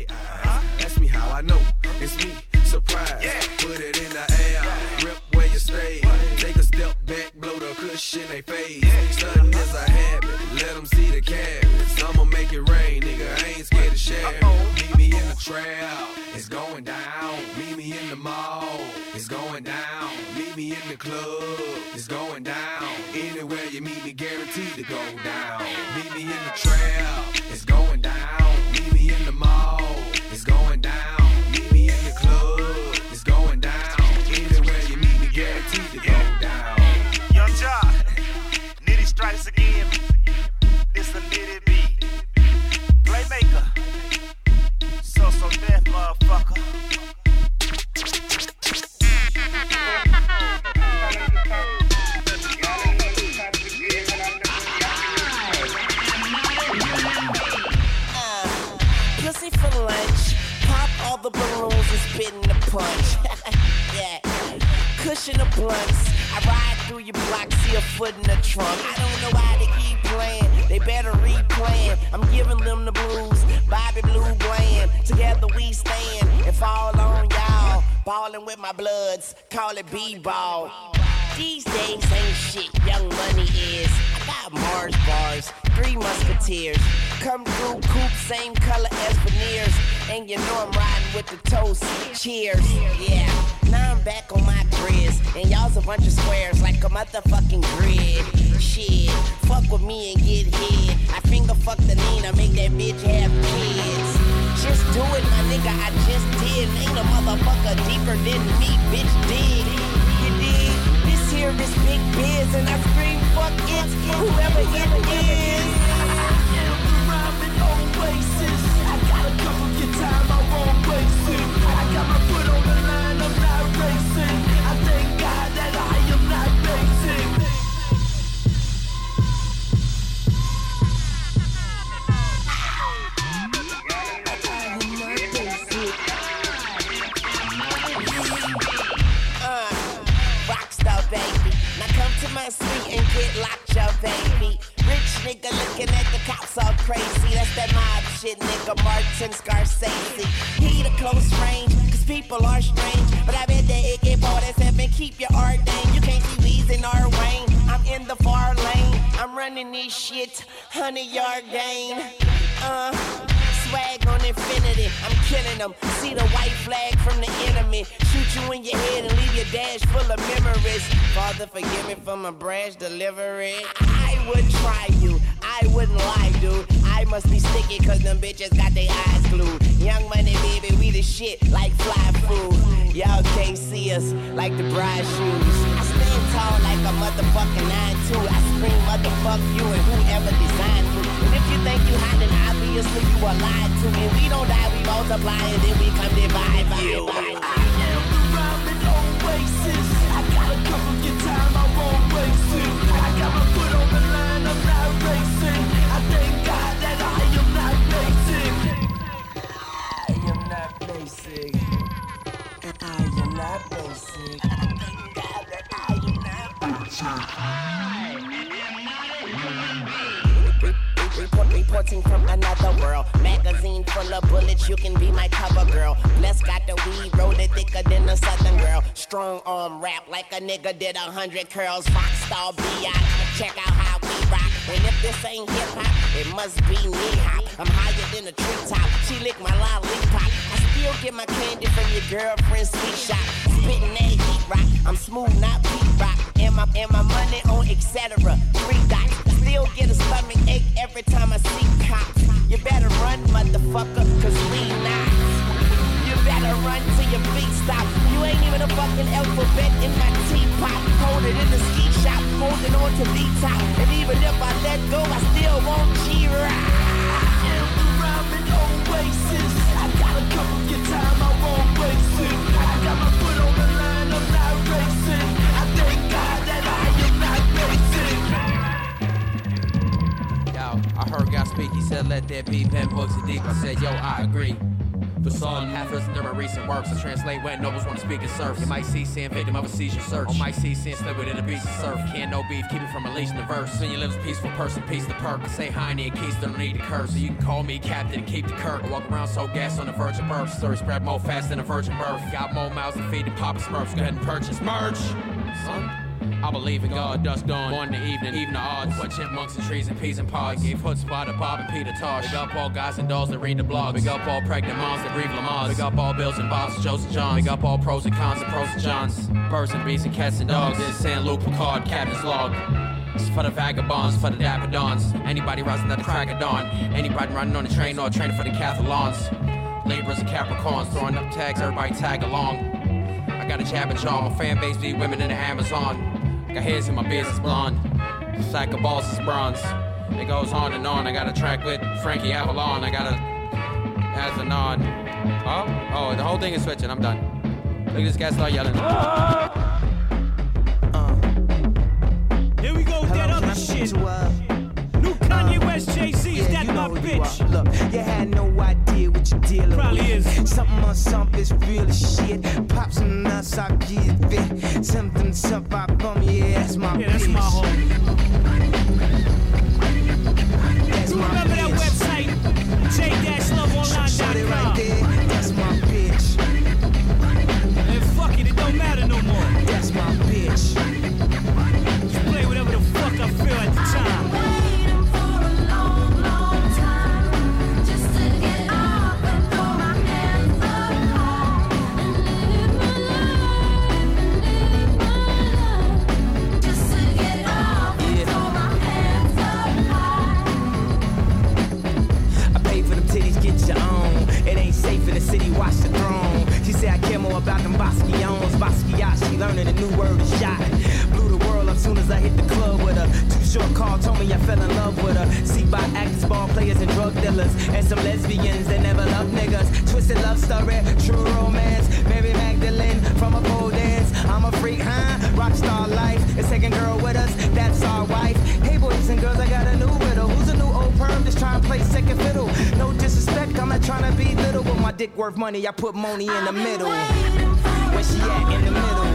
they eyes. Ask me how I know, it's me, surprise. Put it in the air, rip where you stay. Take a step back, blow the cushion they face. Sudden is a habit, let them see the carrots. I'ma make it rain, nigga, I ain't scared to share. Meet me in the trail, it's going down. Meet me in the mall, it's going down. Meet me in the club, it's going down. Anywhere you meet me, guaranteed to go down. Meet me in the trail, it's going down. Meet me in the mall, it's going down. Meet me in the club, it's going down. Anywhere you meet me, guaranteed to go down. Young Ja, Nitty strikes again. It's a Nitty beat. Playmaker, so deaf, motherfucker. Pussy for lunch, pop all the balloons and spit in the punch. Yeah, cushion the blunts. I ride through your block, see a foot in the trunk. I don't know why they keep playing, they better replaying. I'm giving them the blues, Bobby Blue Bland. Together we stand and fall on y'all. Ballin' with my bloods, call it B-ball. These days ain't shit, Young Money is. I got Mars bars, 3 musketeers. Come through, coupe, same color as veneers. And you know I'm riding with the toast, cheers. Yeah, now I'm back on my grizz. And y'all's a bunch of squares like a motherfucking grid. Shit, fuck with me and get hit. I finger fuck the Nina, make that bitch have kids. Just do it, my nigga, I just did. Ain't a motherfucker deeper than me, bitch, dig. You dig? This big biz and I scream fuck it, whoever it is. Rhyming oasis. I got a couple good time, I won't waste it. I got my foot on the line, I'm not racing. I thank God that I am not basic. Baby, now come to my suite and get locked up, baby. Rich nigga looking at the cops all crazy. That's that mob shit, nigga. Martin Scorsese. He the close range, cause people are strange. But I bet that AK-47 keep your ordained. You can't see weeds in our Wayne. I'm in the far lane. I'm running this shit, 100-yard gain. Swag on infinity, I'm killing them. See the white flag from the enemy. Shoot you in your head and leave your dash full of memories. Father, forgive me for my brash delivery. I would try you, I wouldn't lie, dude. I must be sticky cause them bitches got their eyes glued. Young Money, baby, we the shit like fly food. Y'all can't see us like the bride shoes. I stand tall like a motherfucking 9-2. I scream motherfuck you and whoever designed you. And if you think you hot, then obviously you are lied to. And we don't die, we multiply and then we come divide you. I am the rhyming oasis. I got a couple good time, I won't waste it. I got my foot on the line, I'm not racing. I thank God that I am not basic. I am not basic. I am not basic. I thank God that I am not basic. Reporting from another world. Magazine full of bullets, you can be my cover girl. Blessed got the weed, rolled it thicker than a southern girl. Strong arm rap like a nigga did 100 curls. Rockstar B.I. Check out how we rock. And if this ain't hip hop, it must be knee hop. I'm higher than a treetop. She lick my lollipop. I still get my candy from your girlfriend's sweet shop. Spitting that heat rock. I'm smooth, not beat rock. And my money on etc. 3 dots. Still get a stomach ache every time I see cops. You better run, motherfucker, cause we not. You better run till your feet stop. You ain't even a fucking alphabet in my teapot. Hold it in the ski shop, holding on to the top. And even if I let go, I still won't G-Rock. I am the rhyming oasis. I got a couple good time, I won't waste it. I got my foot on the line, I'm not racing. I thank God that I am not basic. Yo, I heard God speak, he said let there be pen books and deep. I said yo, I agree. The song half listened to my recent works. I translate when nobles want to speak in surf. You might see sin victim of a seizure search. Or might see sin slip within a beast of surf. Can't no beef, keep it from releasing the verse. Soon you live as a peaceful person, peace the perk. Say Heine and Keys, don't need to curse. So you can call me captain and keep the Kirk. I walk around so gas on the verge of birth. Story spread more fast than a virgin birth. Got more mouths to feed than Papa Smurfs. Go ahead and purchase merch. Son. I believe in God, dusk dawn, morning to evening, even the odds. What chipmunks and trees and peas and pods. Gave chutzpah to Bob and Peter Tosh. Big up all guys and dolls that read the blogs. Big up all pregnant moms that breathe Lamars. Big up all Bills and Bobs and Joes and Johns. Big up all pros and cons and pros and Johns. Birds and bees and cats and dogs. This San Luke Picard, Captain's log. It's for the vagabonds, for the dapper dons. Anybody rising at the crack of dawn. Anybody running on the train or training for the Cathalons. Laborers and Capricorns, throwing up tags, everybody tag along. I got a jab and jaw, my fan base be women in the Amazon. Got hairs in my beard is blonde. Sack of balls is bronze. It goes on and on. I got a track with Frankie Avalon. I got a as a nod. Oh, the whole thing is switching. I'm done. Look at this guy start yelling. Here we go with that other shit. New Kanye West, Jay-Z, is that my bitch? Look, you had no idea what you're dealing Probably with. is. Something on something is real as shit. Pop some nuts, I'll give it. Something I bum, yeah, that's my bitch. That's my home. That's You my remember that bitch. website? Shut it right J-loveonline.com. there, that's my bitch. And fuck it don't matter no more. That's my bitch. Just play whatever the fuck I feel at the time. Watch the throne. She said I care more about them Basquions. Basquiat, she learning a new word is shot. Blew the world up soon as I hit the club with her. Too short call told me I fell in love with her. See by actors, ball players, and drug dealers. And some lesbians that never love niggas. Twisted love story, true romance. Mary Magdalene from a pole dance. I'm a freak, huh? Rockstar life. It's taking girl with us, that's our wife. Hey boys and girls, I got a new riddle. Who's a new old perm just trying to play second fiddle? No disrespect, I'm not trying to be little. But my dick worth money, I put money in the middle. Where she at in the middle?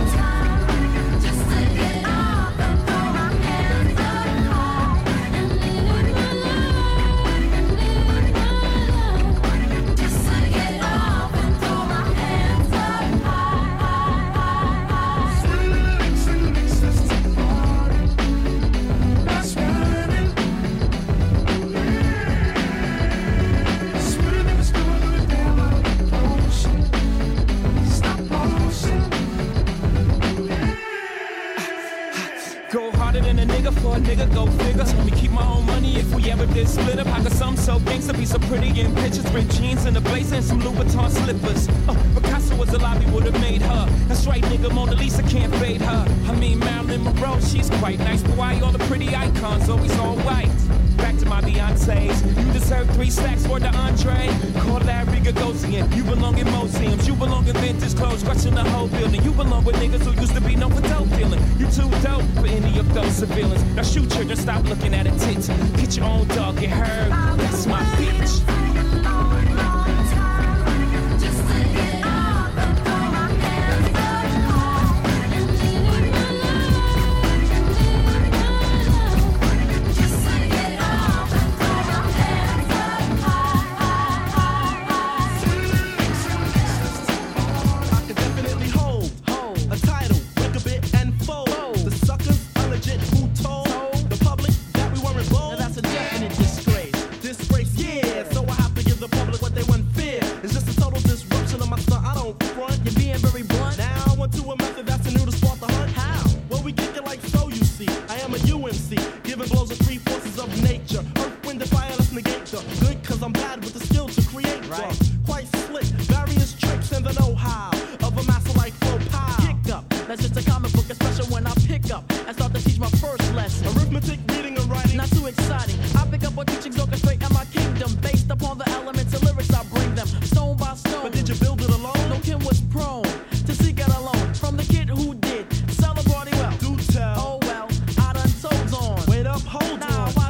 For a nigga, go figure. Told me keep my own money if we ever did split up. How could some so gangsta be so pretty in pictures? Ripped jeans and a blazer and some Louboutin slippers. Picasso was alive, he would've made her. That's right, nigga, Mona Lisa can't fade her. I mean, Marilyn Monroe, she's quite nice. But why all the pretty icons always all white? Back to my Beyoncé's. You deserve 3 stacks for the entree. Call Larry Gagosian. You belong in museums. You belong in vintage clothes, crushing the whole building. You belong with niggas who used to be known for dope dealing. You too dope for any of those civilians. Now shoot her, just stop looking at her tits. Get your own dog, get her. That's my bitch.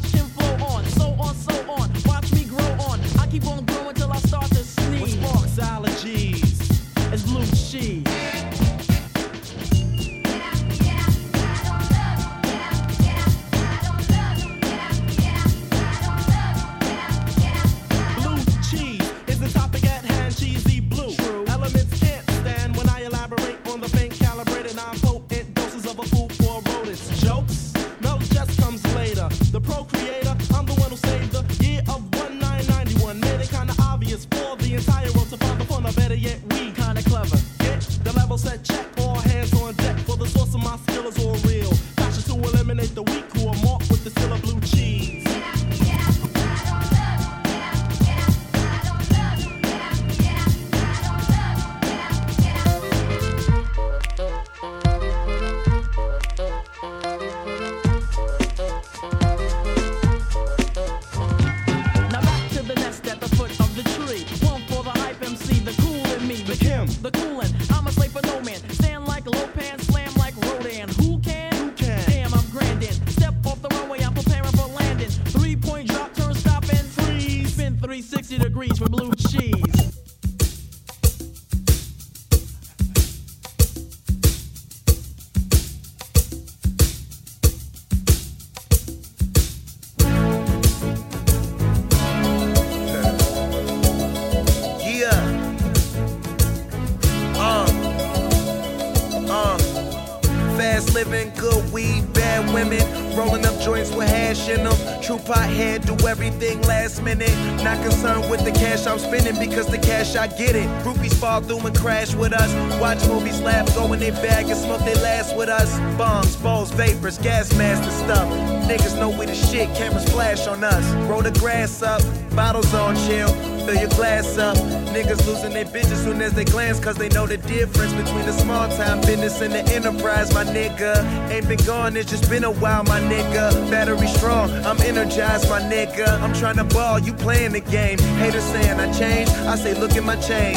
Sparks out. the coolant. I'm a slave for no man. Stand like Lopan, slam like Rodan. Who can? Damn, I'm grandin'. Step off the runway, I'm preparing for landing. 3-point drop, turn, stop, and freeze. Spin 360 degrees for blue cheese. Living, good weed, bad women, rolling up joints with hash in them. True pothead, do everything last minute. Not concerned with the cash I'm spending because the cash I get it. Groupies fall through and crash with us. Watch movies, laugh, go in their bag and smoke they last with us. Bongs, bowls, vapors, gas masks and stuff. Niggas know we the shit, cameras flash on us. Roll the grass up, bottles on chill. Fill your glass up. Niggas losing their bitches soon as they glance, cause they know the difference between the small time business and the enterprise, my nigga. Ain't been gone, it's just been a while, my nigga. Battery strong, I'm energized, my nigga. I'm trying to ball, you playing the game. Haters saying I changed, I say look at my change.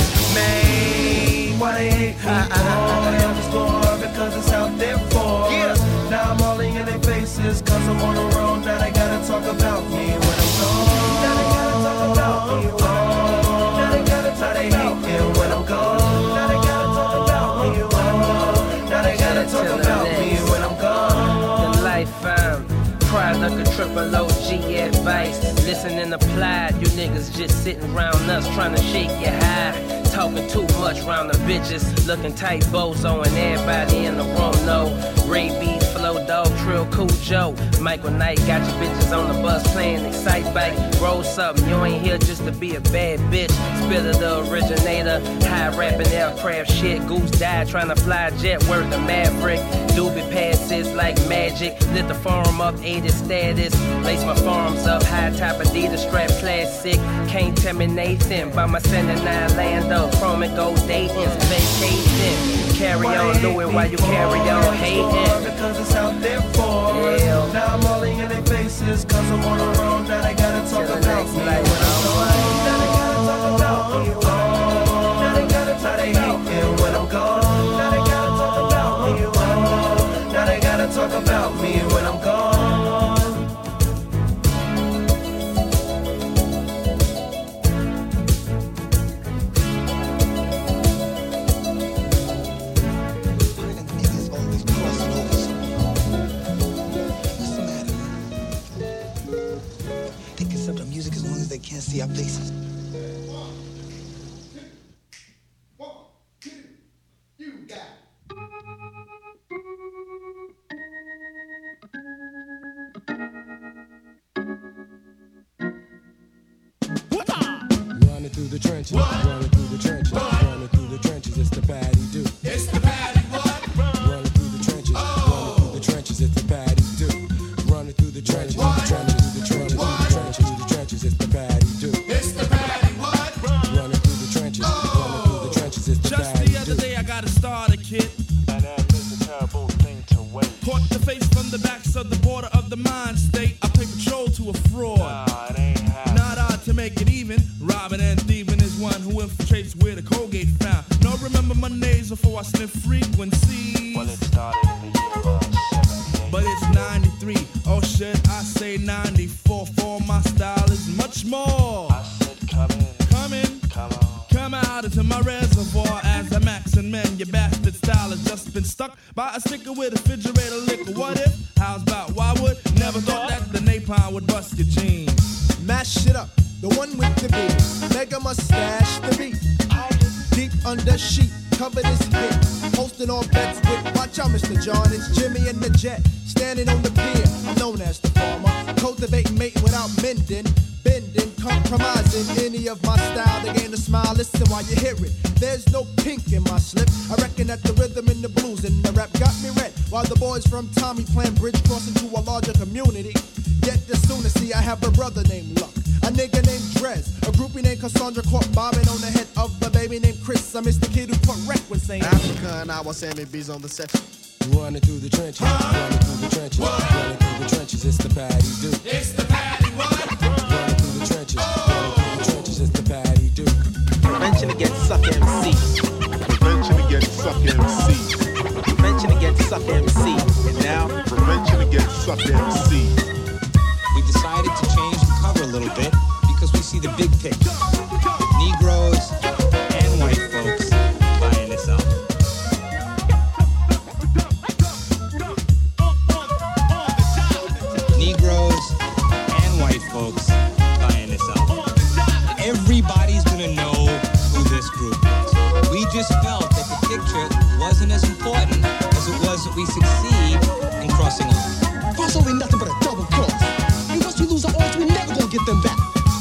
Man, why they hate me for? I'm the score because it's out there for us. Now I'm all in their faces cause I'm on the road. Now they gotta talk about me when I'm gone. Now they gotta talk about me when I'm gone. Now they gotta talk about me when I'm gone. Now they gotta talk about me when I'm gone. Now they gotta talk about me when I'm gone. The life product of triple OG advice. Listen and apply. You niggas just sitting around us trying to shake your high. Talking too much round the bitches. Looking tight bozo and everybody in the room know. Ray B, Flow Dog, Trill, Cool Joe. Michael Knight got your bitches on the bus playing Excite Bike. Roll something, you ain't here just to be a bad bitch. Spitter the originator. High rapping aircraft shit. Goose died trying to fly jet. Word to Maverick. Doobie passes like magic. Lit the forum up, 80 status. Lace my farms up. High top Adidas strap classic. Can't tell me Nathan. By my 79 Lando. Chrome and gold Dayton's vacation. Carry on, do it while you carry on hating. Because it's out there for us. Now I'm all in their faces cause I'm on the road. Now they gotta talk about me when I'm gone. Now they gotta talk about me when I'm gone. Now they gotta talk about me when I'm gone. Now they gotta talk about me when I'm gone. Now they gotta talk about me when I'm gone. They can't see our faces. 1, 2, you got it. Running through the trenches, running through the trenches, running through the trenches, it's the patty do. It's the patty what? Running through the trenches, running through the trenches, it's the patty do. Running through the trenches, through the trenches, through the trenches, through the trenches, through the trenches, it's the patty do. It's the patty what? Running through the trenches, running through the trenches, it's the Just patty the other day I got a starter kit. And that is a terrible thing to wait. Caught the face from the backs of the border of the mind state. I pay patrol to a fraud. Nah, it ain't happening. Not odd to make it even. Robbing and thieving is one who infiltrates where the Colgate found. No, remember Mondays before I sniff frequencies. Well, it started in the year 78. But it's 93. Oh shit, I say 94. For my style is much more. I said come in. Come in. Come on. Come out into my reservoir as I'm maxing men. Your bastard style has just been stuck by a sticker with refrigerator liquor. What if? How's about? Why would? Never thought that the napalm would bust your jeans. Mash it up, the one with the beat. Mega mustache, the beat. Deep under sheet, covered his hip. Hosting all bets with, watch out, Mr. John. It's Jimmy and the Jet, standing on the pier. I'm known as the farmer. Cultivating, mating without mending. Bending, compromising any of my style to gain a smile. Listen while you hear it. There's no pink in my slip. I reckon that the rhythm and the blues and the rap got me red. While the boys from Tommy playing bridge cross into a larger community. Yet the sooner see I have a brother named Luck, a nigga named Drez, a groupie named Cassandra caught bobbing on the head of a baby named Chris. I miss the kid who correct when saying Africa and our Sammy B's on the section. Running through the trenches, running through the trenches, running through the trenches, it's the patty do. It's the patty what? Running through the trenches, running through the trenches, it's the patty do. Prevention against suck MC. fuck that MC. We decided to change the cover a little bit because we see the big picture. Negroes and white folks buying this album. Negroes and white folks buying this album. Everybody's gonna know who this group is. We just felt that the picture wasn't as important as it was that we succeed in crossing over. Crossover ain't nothing but a double cross. And once we lose our odds, we never gonna get them back.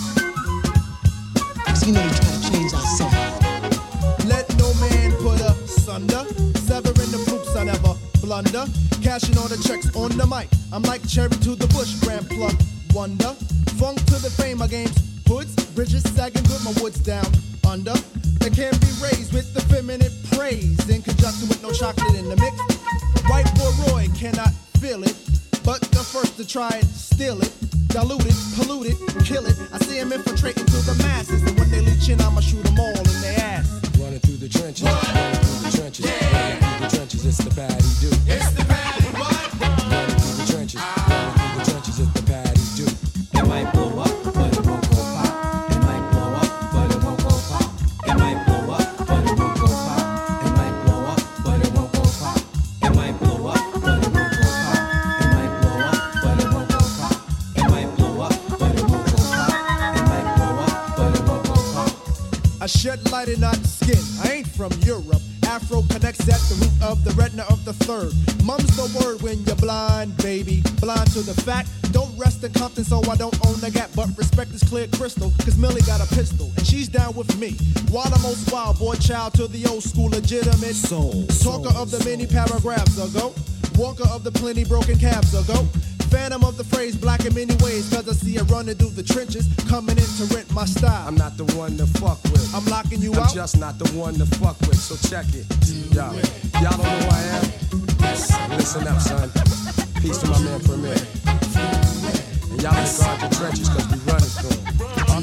Cause you know they try to change our sound. Let no man put asunder, severing the fruits I never blunder. Cashing all the checks on the mic. I'm like cherry to the bush, grand plug wonder. Funk to the fame of games, hoods, bridges sagging with my woods down under. They can be raised with the feminine praise in conjunction with no chocolate in the mix. White boy Roy cannot feel it, but the first to try it, steal it, dilute it, pollute it, kill it. I see him infiltrating to the masses, and when they leech in, I'ma shoot them all in their ass. Running through the trenches, running through the trenches, running through the trenches, it's the Patty Do. It's the Patty what? Running through the trenches, running through the trenches, it's the Patty Do. It might blow up, but it won't go pop. It might blow up, but it won't go pop. It might blow up, but it won't go pop. It might blow up, but it won't go pop. It might blow up, but it won't go pop. It might blow up, but it won't go pop. It might blow up, but it won't go pop. It might blow up, but it won't go pop. I shed light and not skin. I ain't from Europe. Afro connects at the root of the retina of the third. Mum's the word when you're blind, baby. Blind to the fact. Don't rest in Compton, so I don't own the gap. But respect is clear crystal, cause Millie got a pistol, and she's down with me. While the most wild boy child to the old school legitimate soul. Talker of the many paragraphs ago. Walker of the plenty broken cabs ago. Phantom of the phrase black in many ways, cause I see it running through the trenches, coming in to rent my style. I'm not the one to fuck with. I'm locking you I'm out. just not the one to fuck with, so check it. Y'all don't know who I am? Listen up, son. Peace to my man Premier. And y'all can guard your trenches, cause we running through them.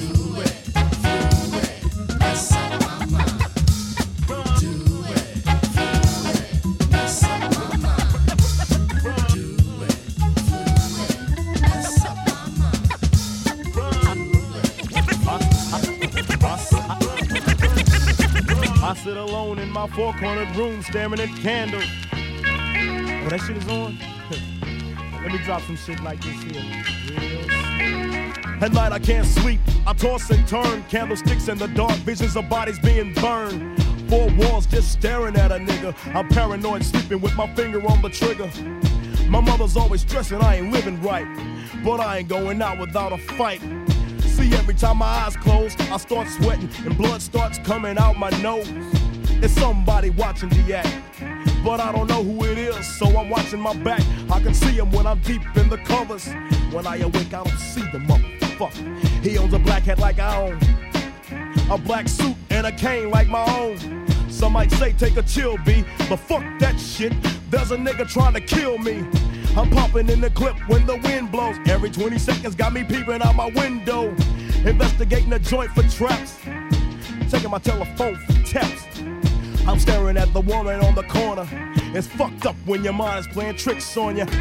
I sit alone in my four-cornered room staring at candles. Oh, that shit is on? Let me drop some shit like this here. At night I can't sleep, I toss and turn. Candlesticks in the dark, visions of bodies being burned. Four walls just staring at a nigga. I'm paranoid, sleeping with my finger on the trigger. My mother's always stressing I ain't living right, but I ain't going out without a fight. See, every time my eyes close, I start sweating and blood starts coming out my nose. It's somebody watching the act, but I don't know who it is, so I'm watching my back. I can see him when I'm deep in the covers. When I awake, I don't see the motherfucker. He owns a black hat like I own, a black suit and a cane like my own. Some might say take a chill, B, but fuck that shit. There's a nigga trying to kill me. I'm popping in the clip when the wind blows. Every 20 seconds got me peeping out my window. Investigating a joint for traps. Taking my telephone for taps. I'm staring at the woman on the corner. It's fucked up when your mind is playing tricks on you.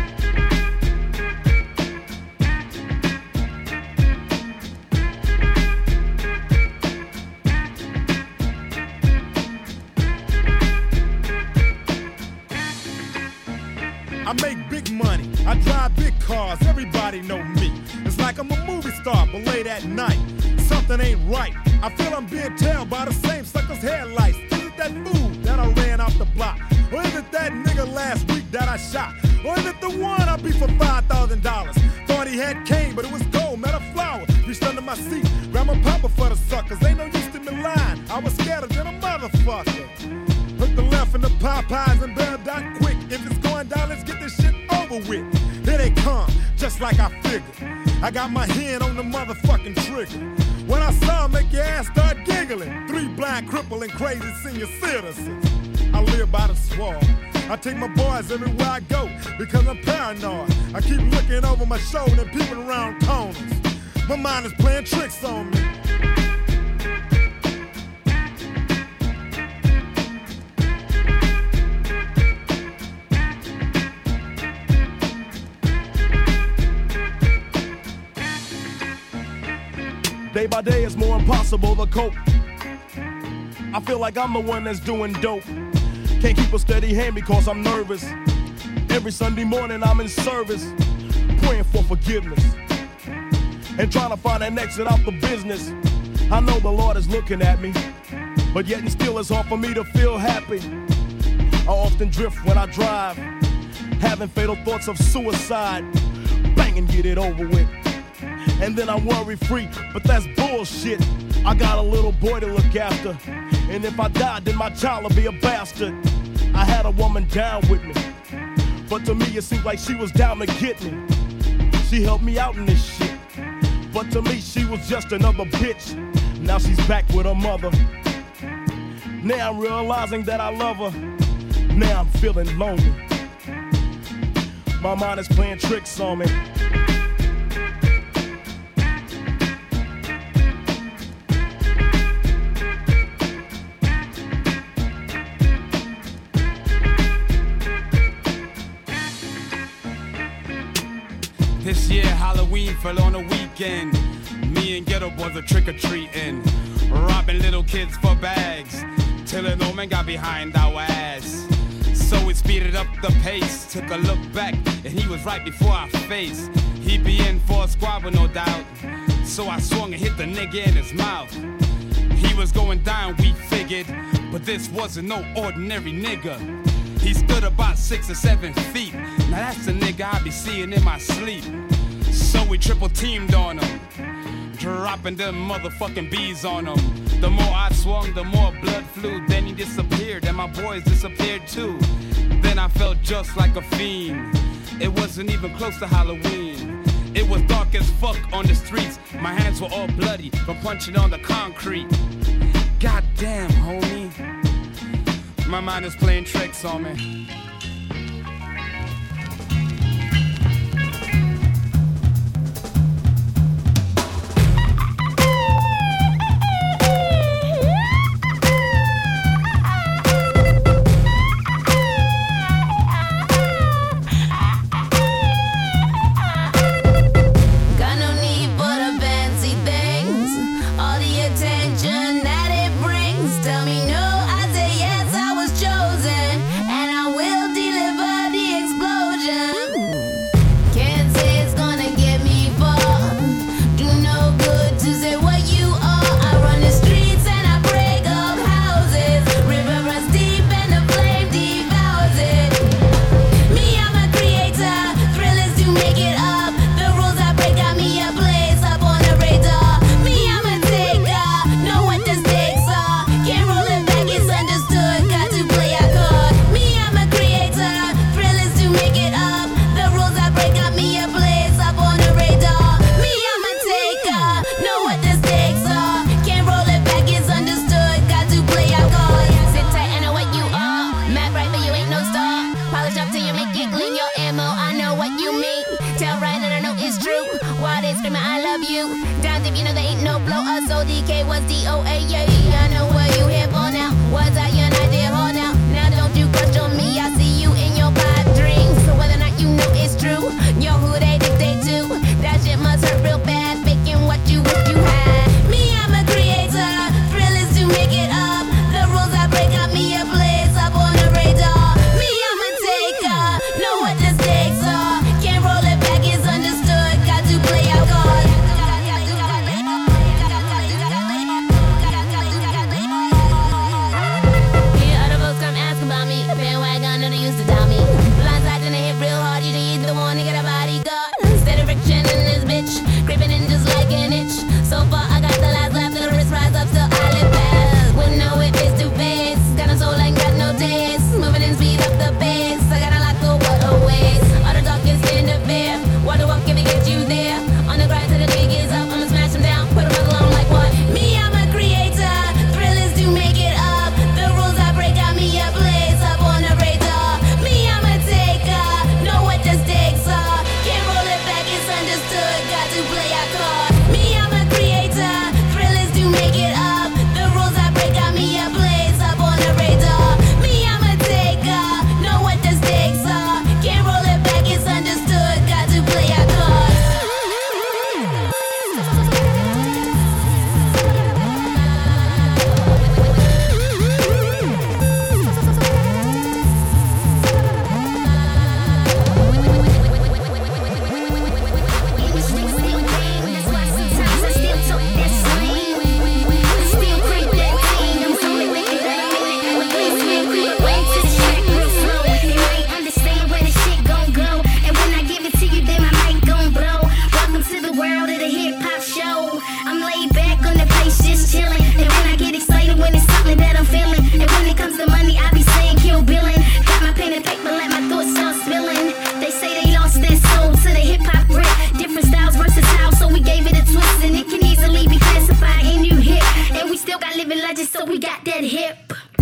I make big money, I drive big cars, everybody know me. It's like I'm a movie star, but late at night, something ain't right. I feel I'm being tailed by the same sucker's headlights. Is it that fool that I ran off the block? Or is it that nigga last week that I shot? Or is it the one I beat for $5,000? Thought he had cane, but it was gold, met a flower. Reached under my seat, grabbed my papa for the suckers. Ain't no use to me lying, I was scared than a motherfucker. Hook the left in the Popeyes and bail down quick. If it's going down, let's get this shit over with. Here they come, just like I figured. I got my hand on the motherfucking trigger. When I saw him, make your ass start giggling. 3 blind, crippling, crazy senior citizens. I live by the swamp. I take my boys everywhere I go because I'm paranoid. I keep looking over my shoulder and peeping around corners. My mind is playing tricks on me. Day by day it's more impossible to cope. I feel like I'm the one that's doing dope. Can't keep a steady hand because I'm nervous. Every Sunday morning I'm in service, praying for forgiveness and trying to find an exit out the business. I know the Lord is looking at me, but yet and still it's hard for me to feel happy. I often drift when I drive, having fatal thoughts of suicide. Bang and get it over with, and then I'm worry free, but that's bullshit. I got a little boy to look after, and if I die, then my child will be a bastard. I had a woman down with me, but to me it seemed like she was down to get me. She helped me out in this shit, but to me she was just another bitch. Now she's back with her mother. Now I'm realizing that I love her. Now I'm feeling lonely. My mind is playing tricks on me. This year Halloween fell on a weekend. Me and Ghetto Boys are trick-or-treating, robbing little kids for bags, till an old man got behind our ass. So we speeded up the pace, took a look back, and he was right before our face. He'd be in for a squabble, no doubt, so I swung and hit the nigga in his mouth. He was going down, we figured, but this wasn't no ordinary nigga. He stood about 6 or 7 feet. Now that's the nigga I be seeing in my sleep. So we triple teamed on him, dropping them motherfucking bees on him. The more I swung, the more blood flew. Then he disappeared, and my boys disappeared too. Then I felt just like a fiend. It wasn't even close to Halloween. It was dark as fuck on the streets. My hands were all bloody from punching on the concrete. Goddamn, homie, my mind is playing tricks on me. Tell me no, I say yes, I was chosen, and I will legends, so we got that hip.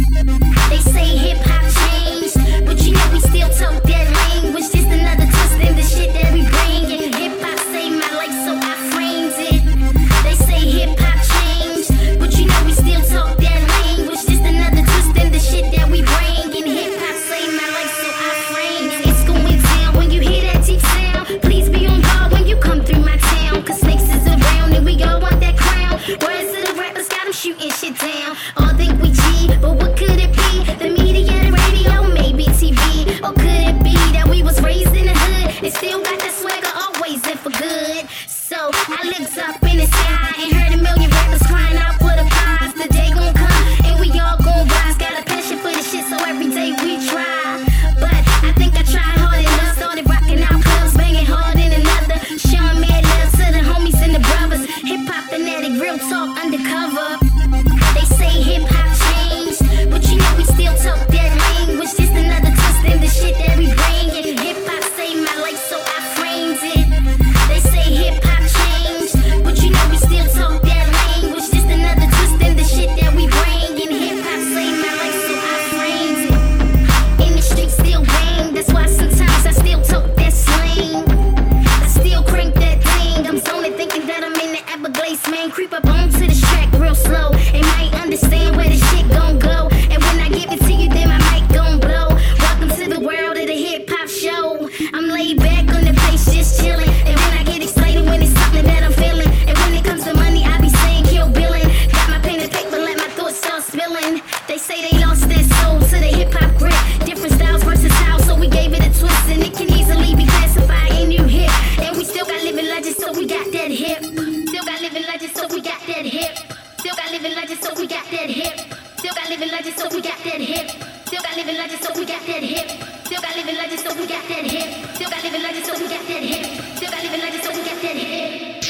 They say hip hop changed, but you know we still talk that language. Just another twist in the shit that we bring. And hip hop saved my life, so I framed it. They say hip hop changed, but you know we still talk that language. Just another twist in the shit that we bring. And hip hop saved my life, so I framed it. It's going down when you hear that deep sound. Please be on guard when you come through my town, cause snakes is around and we all want that crown. Words of the rappers got them shooting shit down. All think we G, but what could it be? The media, the radio, maybe TV. Or could it be that we was raised in the hood and still got that swagger always in for good? So I looked up in the sky and heard a million rappers crying out for the prize. The day gon' come and we all gon' rise. Got a passion for the shit, so every day we try. But I think I tried hard enough. Started rocking out clubs, banging hard in another. Showing mad love to the homies and the brothers. Hip hop fanatic, real talk undercover. They say hip hop changed, but you know we still talk that language. Just another twist in the shit that we bring. And hip hop saved my life, so I framed it. They say hip hop changed, but you know we still talk that language. Just another twist in the shit that we bring. And hip hop saved my life, so I framed it. In the streets still bang, that's why sometimes I still talk that slang. I still crank that thing. I'm zoning, thinking that I'm in the Everglades, man. Creep up onto the track real slow and might understand where the shit gon' go. And when I give it to you, then my mic gon' blow. Welcome to the world of the hip hop show. I'm laid back on the place, just chillin'. And when I get excited, when it's something that I'm feeling. And when it comes to money, I be saying kill billing. Got my pen and paper, let my thoughts start spilling. They say they lost their soul to the hip hop grip. Different styles, versatile, so we gave it a twist. And it can easily be classified in new hip. And we still got living legends, so we got that hip. Still got living legends, so we got that hip. Still got living legends, so we got that hip. Still got living legends, so we got that hip. Still got living legends, so we got that hip. Still got living legends, so we got that hip. Still got living legends, so we got that hip. Still got living legends, so we got that hip.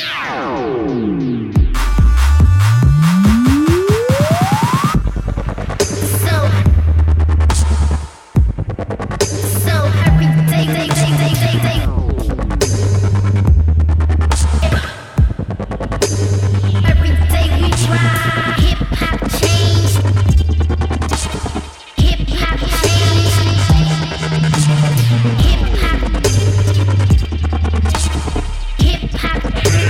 So every day. Every day we try. Hip hop changed. Hip hop changed. Hip hop.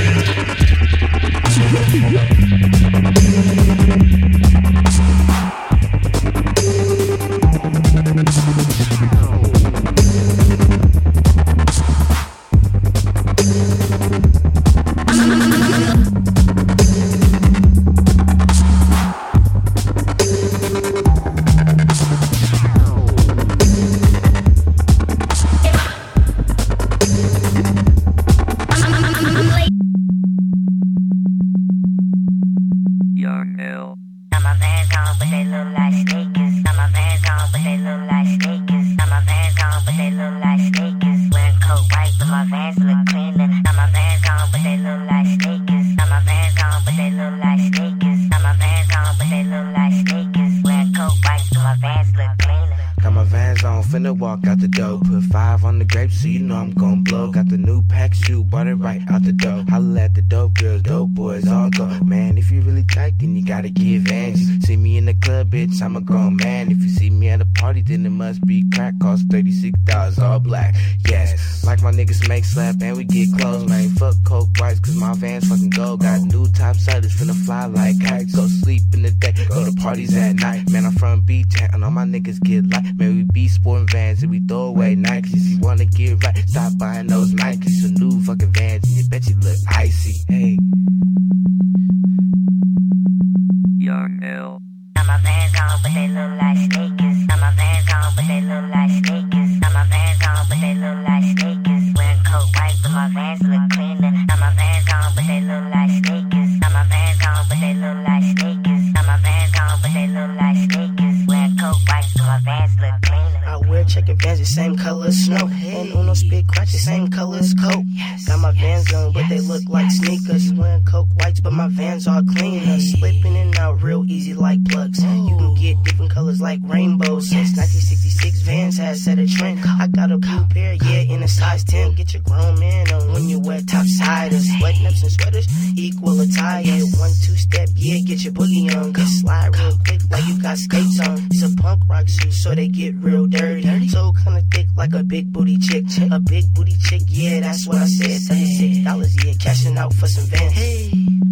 Finna walk out the door, put 5 on the grapes, so you know I'm gon' blow. Got the new pack shoe, bought it right out the door. Holla at the dope girls, dope boys, all go. Man, if you really tight, then you gotta give Angie. See me in the club, bitch, I'm a grown man. If you see me at a party, then it must be crack. Cost $36, all black, yes. Like my niggas make slap and we get close, man. Fuck coke whites, cause my Vans fucking gold. Got new top sellers, finna fly like kites. Go sleep in the day, go to parties at night. Man, I'm from B-Town, and all my niggas get light. Man, we be sporting Vans and we throw away Nikes. If you wanna get right, stop buying those Nikes. Some new fucking Vans and you bet you look icy. Hey. You're ill. Got my Vans on, but they look like sneakers. Got my Vans on, but they look like sneakers. Got my Vans on, but they look like sneakers. Wearing coat white, but my Vans look cleaner. Got my Vans on, but they look like sneakers. Got my Vans on, but they look like sneakers. Got my Vans on, but they look like sneakers. Wearing coat white, but my Vans look cleaner. I wear checkered Vans, the same color as snow. And Uno spit crotch, the same color as coke. Got my Vans on, but they look like sneakers. Wearing coke whites, but my Vans are cleaner. Slipping in and out real easy like plugs. You can get different colors like rainbows. Since 1966, Vans has set a trend. I got a blue pair, yeah, in a size 10. Get your grown man on when you wear topsiders. Sweatnups and sweaters equal attire. 1-2 step, yeah, get your boogie on. Get slide real quick like you got skates on. It's a punk rock suit, so they get real dirty. So kinda thick like a big booty chick. A big booty chick, yeah, that's what I said. $36, yeah, cashing out for some Vans. Hey.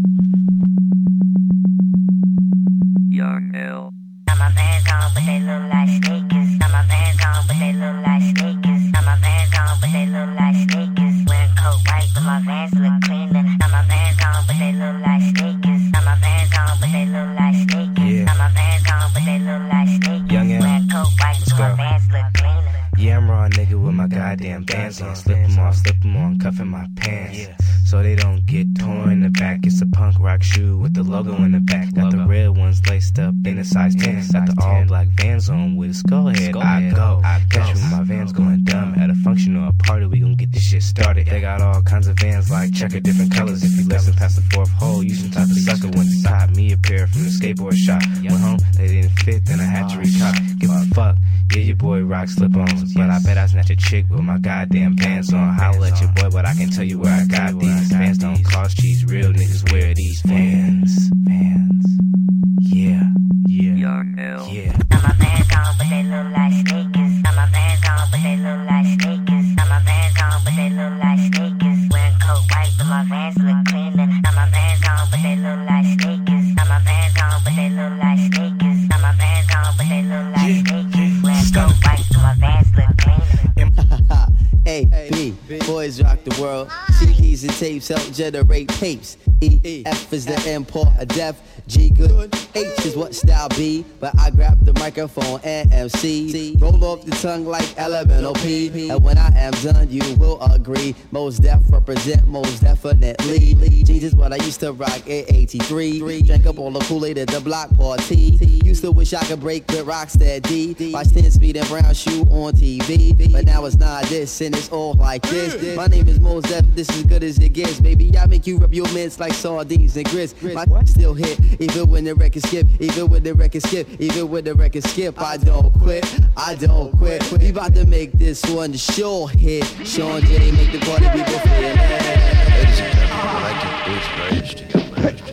Young L. Got my Vans on, but they look like sneakers. Got my Vans on, but they look like sneakers. Got my Vans on, but they look like sneakers. Wearing coat white, but my Vans look cleaner. Got my Vans on, but they look like sneakers. Got my Vans on, but they look like sneakers. Got my Vans on, but they look like sneakers. Young L. Wearing coat white, but my Vans look cleaner. Yeah, I'm raw nigga with my goddamn Vans on. Slip them on, cuffing my pants. So they don't get torn in the back. It's a punk rock shoe with the logo in the back. Got the red ones laced up in a size 10. Got the all black Vans on with a skull head. I go. Catch me with my Vans going dumb. At a function or a party, we gon' get this shit started. They got all kinds of Vans like checker, different colors. If you listen past the fourth hole, you some type of sucker. Went to cop me a pair from the skateboard shop. Went home, they didn't fit, then I had to recop. Give a fuck. Yeah, your boy rock slip-ons, but I bet I snatch a chick with my goddamn Vans on. Holla at your boy, but I can tell you where I got these. Vans don't cost cheese, real niggas wear these Vans. Yeah. Young L. Yeah. Got my Vans on, but they look like sneakers. Got my Vans on, but they look like sneakers. Got my Vans on, but they look like sneakers. Wearing coat white, but my Vans look cleaner. Got my Vans on, but they look like sneakers. Got my Vans on, but they look like sneakers. Got my Vans on, but they look like sneakers. Wearing coat white, but my Vans look cleaner. A, B, boys rock the world. CDs and tapes help generate tapes. E, F is the import of death. G good, H is what style be. But I grab the microphone and MC. Roll off the tongue like elemental P. And when I am done, you will agree. Most def represent most definitely. Jeans is what I used to rock at 83. Drank up all the Kool-Aid at the block party. Used to wish I could break with Rocksteady. Watch 10 Speed and Brown Shoe on TV. But now it's not this and it's all like this. My name is Mos Def, this is good as it gets. Baby, I make you rub your mints like sardines and grits. My still hit, even when the record skip. Even when the record skip, even when the record skip. I don't quit. We about to make this one sure hit. Sean J, make the party people feel it. Ladies and gentlemen, I'd like to introduce British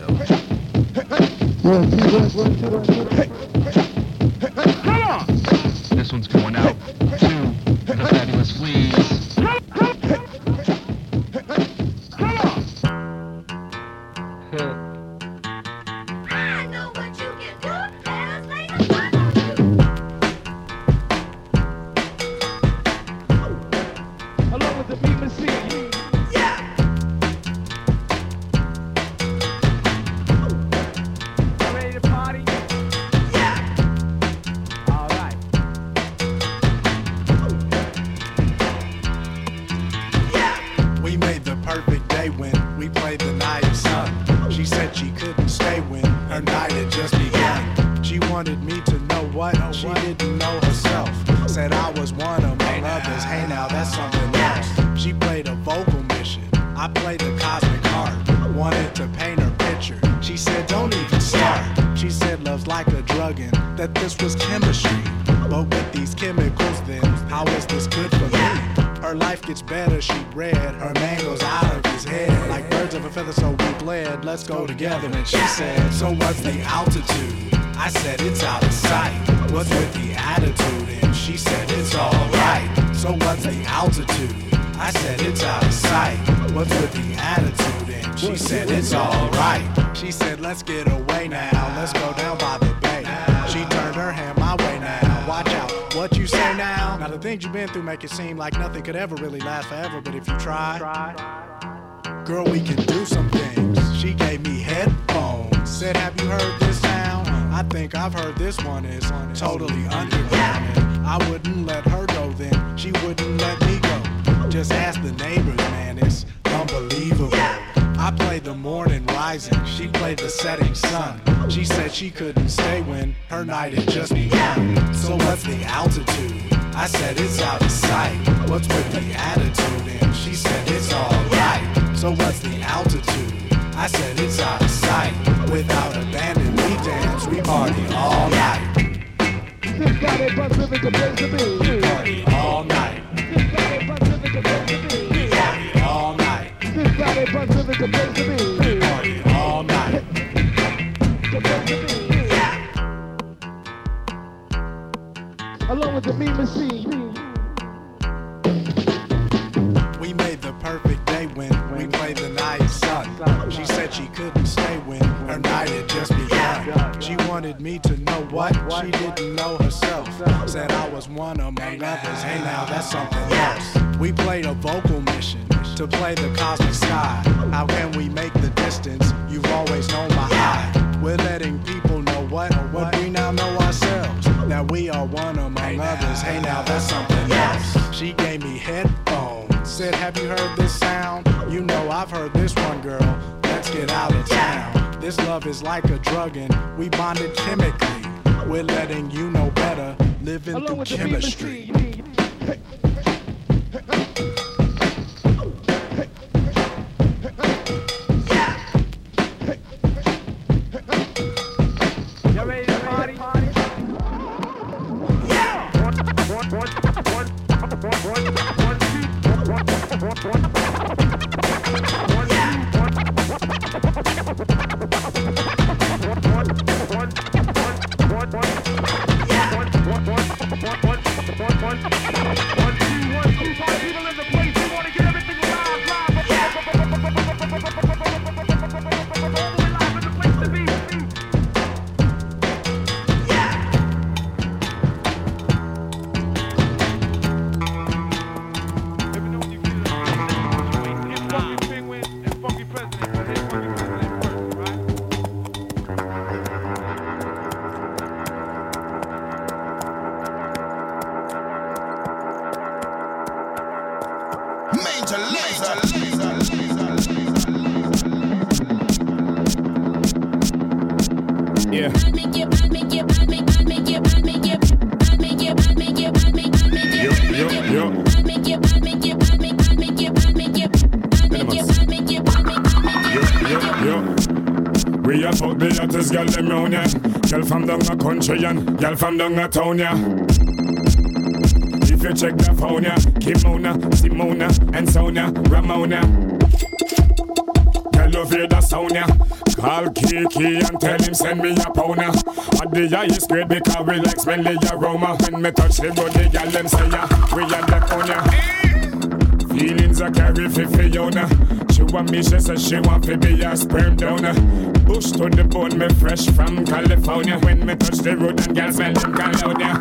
to Come on! This one's going out to the Fabulous Fleas. Let's go together. And she said, so what's the altitude? I said, it's out of sight. What's with the attitude? And she said, it's alright. So what's the altitude? I said, it's out of sight. What's with the attitude? And she said, it's alright. She said, let's get away now. Let's go down by the bay. She turned her hand my way now. Watch out, what you say now? Now the things you've been through make it seem like nothing could ever really last forever. But if you try, girl, we can do some things. She gave me headphones, said, have you heard this sound? I think I've heard this one is totally underground. And I wouldn't let her go then, she wouldn't let me go. Just ask the neighbors, man, it's unbelievable. I played the morning rising, she played the setting sun. She said she couldn't stay when her night had just begun. So what's the altitude? I said it's out of sight. What's with the attitude? And she said it's alright. So what's the altitude? I said it's out of sight. Without abandon, we dance, we party all night. Friday, Bus River's the place to be. Party all night. This Friday, Bus River's the place to be. Party all night. This Friday, Bus River's the place to be. Party all night. The place to be. Along with the mean machine. We made the perfect day when we played the night sun. She said she couldn't stay when her night had just begun. She wanted me to know what she didn't know herself. Said I was one among others. Hey, now that's something else. We played a vocal mission to play the cosmic sky. How can we make the distance? You've always known my eye. We're letting people know what we now know ourselves. That we are one among others. Hey, now that's something else. She gave me headphones. Said, have you heard this sound? You know I've heard this one, girl. Let's get out of town. This love is like a drug and we bonded chemically. We're letting you know better, living through chemistry. You ready to party? We a fuck the hottest girl them round ya. Girl from down a country and girl from down a town ya. If you check the phone ya, Kimona, Simona, and Sonia, Ramona. Girl love hear the sound ya. Call Kiki and tell him send me a pound ya. At the highest grade because we like smelly aroma. When me touch the body, girl them say ya, we a the on ya. Feelings I carry for Fiona. She want me, she says she want to be a sperm donor. Bush to the bone, me fresh from California. When me touch the road and girls smell them colonia.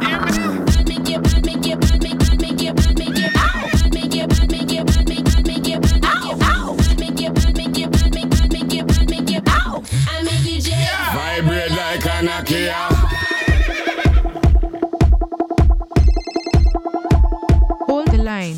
Vibrate like an Nokia. Hold the line.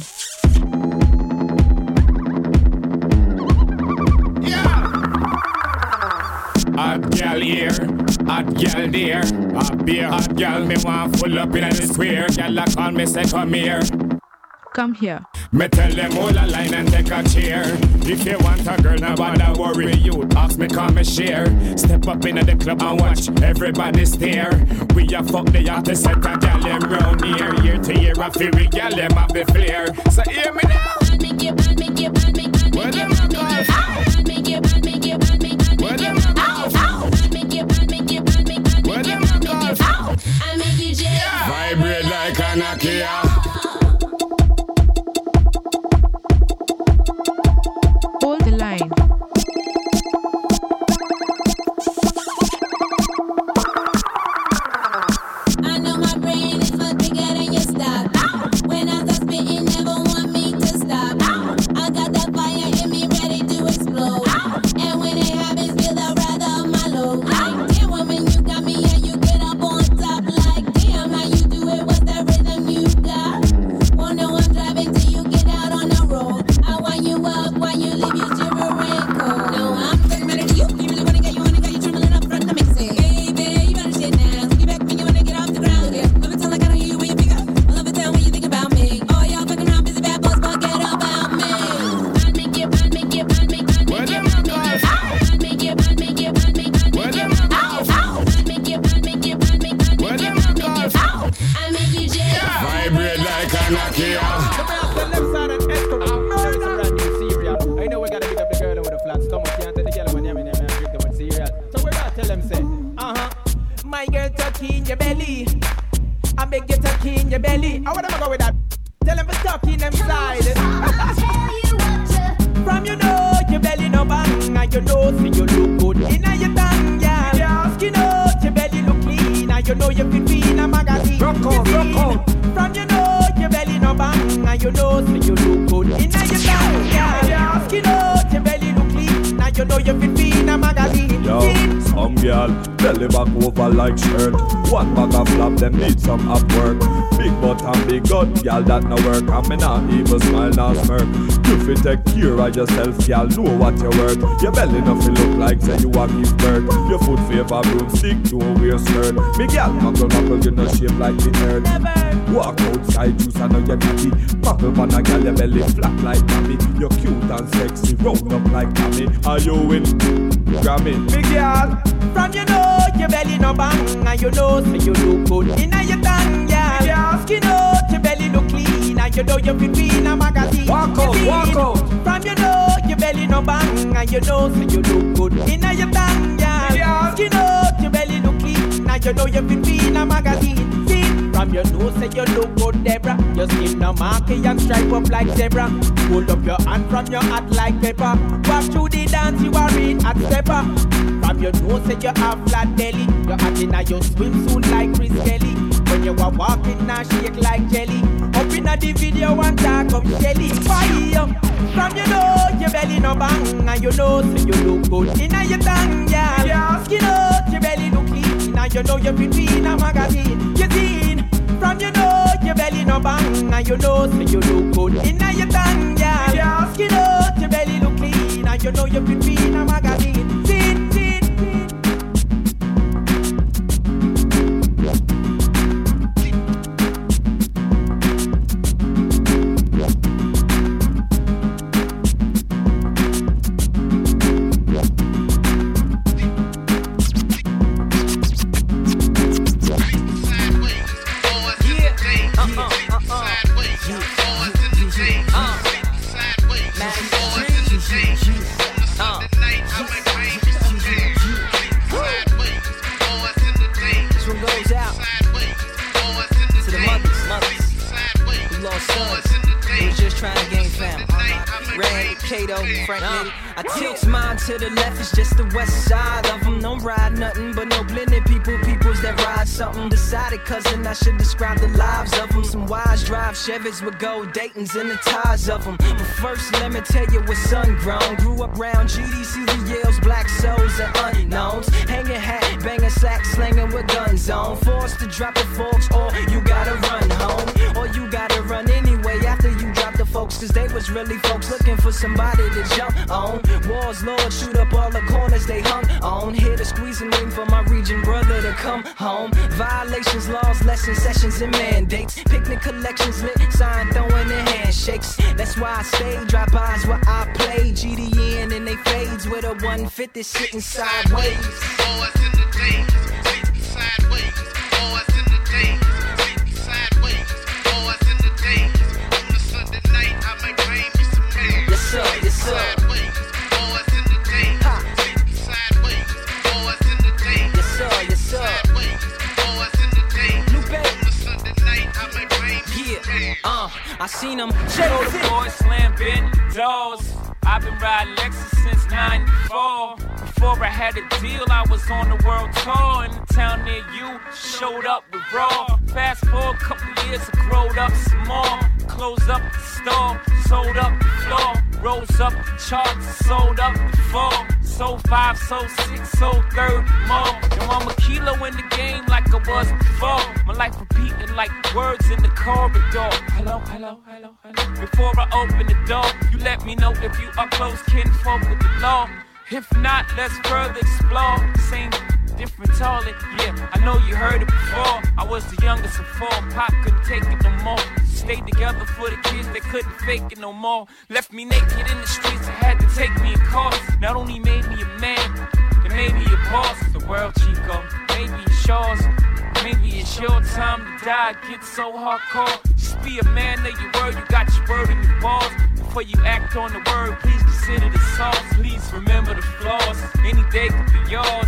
Hot gal here, hot gal there. A beer hot gal, me want full up in the square. Gal a call me say come here. Come here. Me tell them hold a line and take a chair. If you want a girl, now bother worry you. Ask me, come and share. Step up in the club and watch everybody stare. We a fuck the artist, set a gal them round here. Year to year, I feel we gal them have the flair. So hear me now. Where them a call? Where them a call? Where them a call? Vibrate like a Nokia. Hold the line. I know my brain is much bigger than your stop. When I start spitting, never want me to stop. I got that fire in me ready to explode. And when it happens, feel the wrath of my load. Like, damn woman, you got me and you get up on top. Like, damn, how you do it? What's the rhythm you got? girl tuck in your belly. I beg you tuck in your belly. I wanna go with that. Tell them to tuck in them side. From you know your belly no bang, and you know so you look good inna your tongue, yeah. Your skin out, your belly look clean, and you know you fit be in a magazine. Rock out. From you know your belly no bang, and you know so you look good inna your tongue, yeah. Your skin out, your belly look clean, and you know you fit be in a magazine. Yo, some girl, belly back over like shirt. One bag of flap, them need some up work. Big butt and big gut, girl that no work. And me not even smile nor smirk. You fi take care of yourself, girl, know what you're worth. Your belly no fi look like say you a give birth. Your foot favor broomstick, don't wear skirt. Me girl, muckle, you no shape like the earth. Walk outside, juice, I know you're natty. Muckle on a girl, your belly flat like mommy. You're cute and sexy, round up like Tammy. Are you in Grammy? Me girl, from you know your belly no bang, and you know so you look good inna your tongue, yeah. Your skin out, your belly look clean, and you know you fit be in a magazine. Walk out. From you know your belly no bang, and you know so you look good inna your tongue, yeah. Your skin out, your belly look clean, and you know you fit be in a magazine. See, from your nose say you look good, Deborah. Your skin no marky and stripe up like zebra. Hold up your hand from your hat like pepper. Walk through the dance, you are in at stepper. From your nose say you have flat belly. Your hat inna your swimsuit like Chris Kelly. When you are walking now shake like jelly. Up inna the video and talk of Shelly. Fire. From you know your belly no bang, and you know so you look good inna your tongue, yeah. Your skin out, your belly look clean, and you know you fit be in a magazine. You see, from you know your belly no bang, and you know so you look good inna your tongue, yeah. Your skin out, your belly look clean, and you know you fit be in a magazine. See. To the left is just the west side of them. Don't ride nothing but no blended peoples that ride something. Decided, cousin, I should describe the lives of them. Some wise drive Chevys with gold Daytons and the ties of them. But first, let me tell you what's sun-grown. Grew up round GDC, the Yales, black souls and unknowns. Hanging hat, banging sack, slanging with guns on. Forced to drop the folks, or you gotta run home. Or you gotta run anyway after you drop the folks. Cause they was really folks looking for somebody to jump on. Wars, Lord, shoot up all the corners they hung on. Here to squeeze and waiting for my region brother to come home. Violations, laws, lesson sessions, and mandates. Picnic collections lit, sign throwing in handshakes. That's why I stay, drive-bys where I play. GDN and they fades with a 150 sitting sideways. Yes sir. I seen them show the boys slam bent doors. I've been riding Lexus since 94. Before I had a deal, I was on the world tour. In the town near you, showed up with Raw. Fast forward a couple years, I growed up some more. Closed up the store, sold up the floor. Rose up the charts, sold up the fall. Sold 5, sold 6, sold 30 more. Now I'm a kilo in the game like I was before. My life repeating like words in the corridor. Hello. Before I open the door, you let me know if you are close kinfolk with the law. If not, let's further explore. Same different toilet, yeah, I know you heard it before. I was the youngest of 4, Pop couldn't take it no more. Stayed together for the kids that couldn't fake it no more. Left me naked in the streets, it had to take me a course. Not only made me a man, it made me a boss. The world, Chico, maybe it's yours. Maybe it's your time to die, it gets so hardcore. Just be a man of your word, you got your word in your balls. Before you act on the word, please consider the sauce. Please remember the flaws, any day could be yours.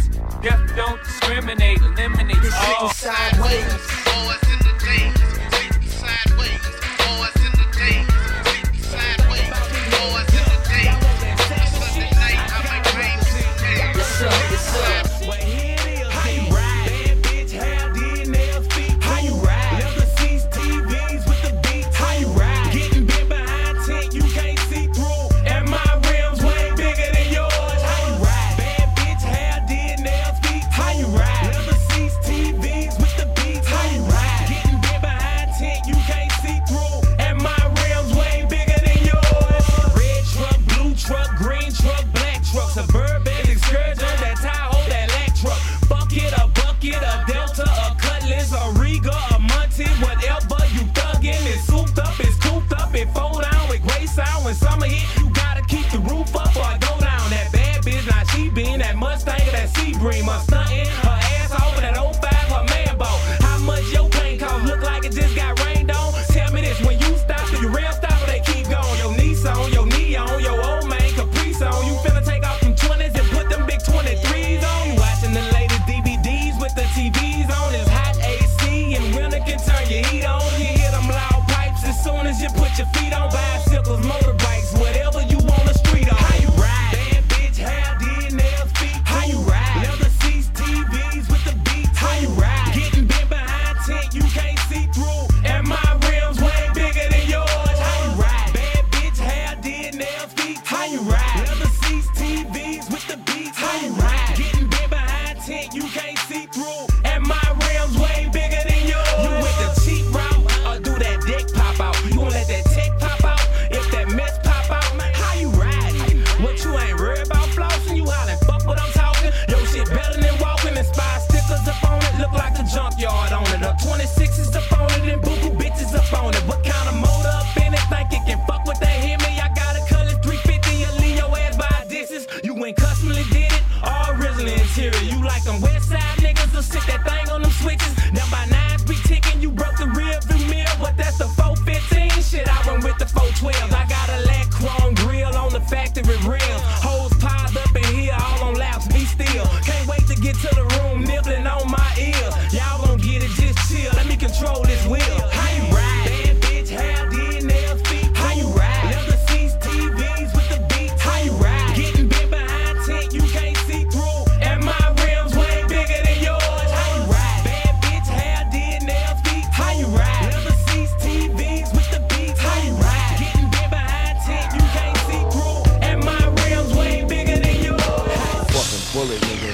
Death don't discriminate, eliminate all. Sideways. Boys in the days, sitting sideways. Boys in the days, sitting sideways. Boys in the days. Sunday night, I might rain some days. Yes, sir, yes, sir. Well, here it is. How you ride? Bad bitch, hair, did nails, feet. How you ride? Leather seats, TVs with the beats. How you ride? Getting bit behind tent, you can't see through. And my rims way bigger than yours. How you ride? Bad bitch, hair, did nails, feet. How you ride? Leather seats, TVs with the beats. How you ride? Getting bit behind tent, you can't see through. And my rims way bigger than yours. Red truck, blue truck, green truck, black truck, Suburban, Excursion, that Tahoe, that Lack truck. Bucket, a Delta, a Cutlass, a Riga, a Monty, whatever you thuggin'. It's souped up, it's cooped up, it fold down with great sound. When summer hit, you gotta keep the roof up or I go down. That bad bitch, now she been that Mustang or that Sebring, a stuntin', her ass over that 05, her man boat. How much your paint cost? Look like it just got rained on. Tell me this, when you stop, do you real stop or they keep going? Your Nissan, your Neon, your old man Caprice on. You finna take off them 20s and put them big 23s on. You watching the latest DVDs with the TVs on. It's hot AC and winter can turn your heat on. You hear them loud pipes as soon as you put your feet on. Bicycles, motorbikes, whatever you on the street on. How you ride? Bad bitch, hair, did nails, feet. How you ride? Leather seats, TVs with the beats. How you ride? Getting bent behind tent, you can't see through. And my rims way bigger than yours. How you ride? Bad bitch, hair, did nails, feet. How you ride? Leather seats, TVs with the beats. How you ride? Getting bent behind tent, you can't see through. And my rims way bigger than yours. You with the cheap route or do that deck pop out? You gon' let that tech pop out? If that mess pop out, how you riding? What you ain't worried about flossing? You hollering, fuck what I'm talking. Yo, shit better than walking. Inspired stickers up on it, look like a junkyard on it. Up 26s up on it and boo-boo bitches up on it. What kind of motor up in it? Think it can fuck with that hear me? I got a color 350, you leave your ass by dishes. You ain't customly did it, all original interior. You like them west side niggas to sit that thing on them switches. Now by 9s be ticking, you broke the rear view mirror, but that's the 415. Shit, I went with the 412. I got a lack chrome grill on the factory rim. Hoes piled up in here, all on laps, be still. Can't wait to get to the room, nibbling on my ears. Y'all gon' get it, just chill. Let me control this wheel. How you ride? Bad bitch, hair, did nails, feet. How you ride? Leather seats, TVs with the beats. How you ride? Getting bent behind tent, you can't see through. And my rims way bigger than yours. How you ride? Bad bitch, hair, did nails, feet. How you ride? Leather seats, TVs with the beats. How you ride? Getting bent behind tent, you can't see through. And my rims way bigger than yours. Fucking bullet, nigga.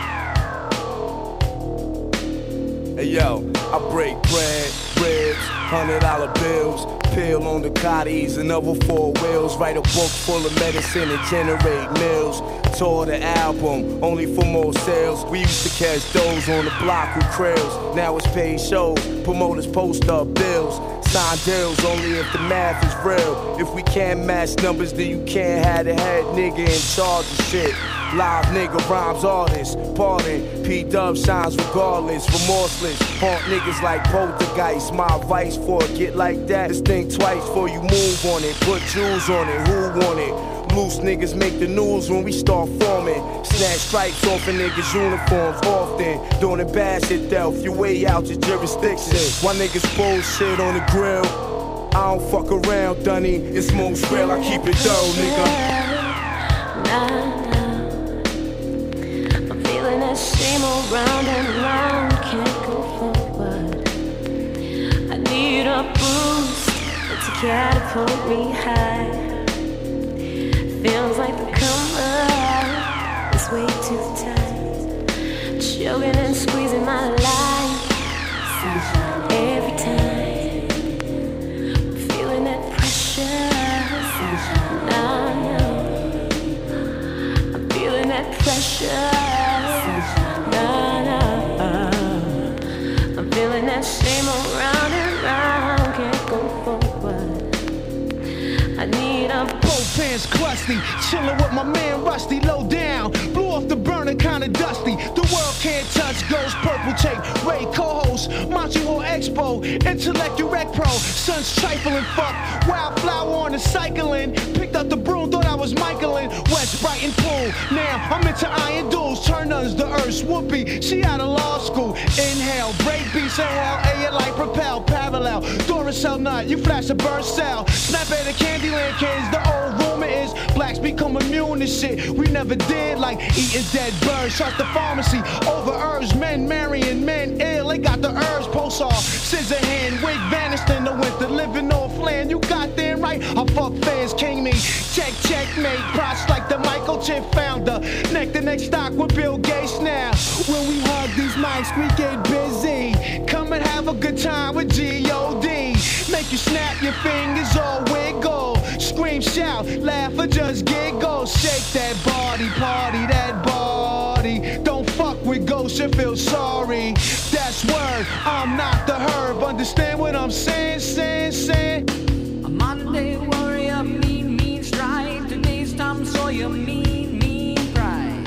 Hey yo, I break bread, ribs, $100 bills, pill on the Cotties and other 4 wheels. Write a book full of medicine and generate meals. Tour the album, only for more sales. We used to catch those on the block with krills. Now it's paid shows, promoters post up bills. Sign deals only if the math is real. If we can't match numbers, then you can't have the head nigga in charge of shit. Live nigga rhymes artists, pardon. P-Dub shines regardless, remorseless. Haunt niggas like poltergeist. My advice for a get like that is think twice before you move on it. Put jewels on it, who want it? Loose niggas make the news when we start forming. Snatch stripes off of niggas' uniforms often. Doing the bad shit though, your way out your jurisdiction. Why niggas bullshit on the grill? I don't fuck around, Dunny. It's most real, I keep it though, nigga. I'm feeling that same old round and round. Can't go forward. I need a boost to catapult me high. Feels like the come up is way too tight. Choking and squeezing my life every time. I'm feeling that pressure. No, I'm feeling that pressure. No, I'm feeling that same old round and round. Can't go forward. I need a both pants crusty, chillin' with my man Rusty, low down. Blew off the burner, kinda dusty. The world can't touch, goes purple tape. Ray co-host Exos, Montreal Expo, Intellect Direct Pro, Sun's trifling fuck, Wildflower on the cycling, picked up the broom, thought I was Michaelin, West Brighton Pool, now I'm into iron duels, turn nuns the earth, Whoopi, she out of law school, inhale, break beats, inhale, A it like propel, parallel, Duracell nut, you flash a burst cell, snap at the Candyland kids, the old rumor is, blacks become immune to shit, we never did, like eating dead birds, trust the pharmacy, over herbs, men marrying men ill, they got the herbs, pulse off, scissor hand, wig vanished in the winter, living off land, you got them right, I fuck fans, king me, checkmate, props like the Michael Chip founder, neck to neck stock with Bill Gates now, when we hug these mics, we get busy, come and have a good time with G.O.D., make you snap your fingers or wiggle, scream, shout, laugh or just giggle, shake that body, party that body, don't fuck with ghosts and feel sorry, that's word, I'm not the herb, understand what I'm saying, a modern day warrior, mean strike, today's Tom Sawyer, mean pride.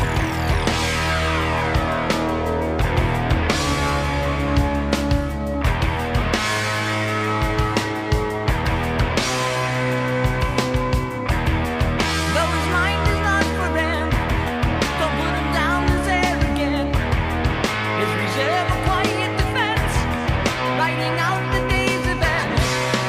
Though his mind is not for him, don't put him down as arrogant, his reserve a quiet defense, writing out the day's events.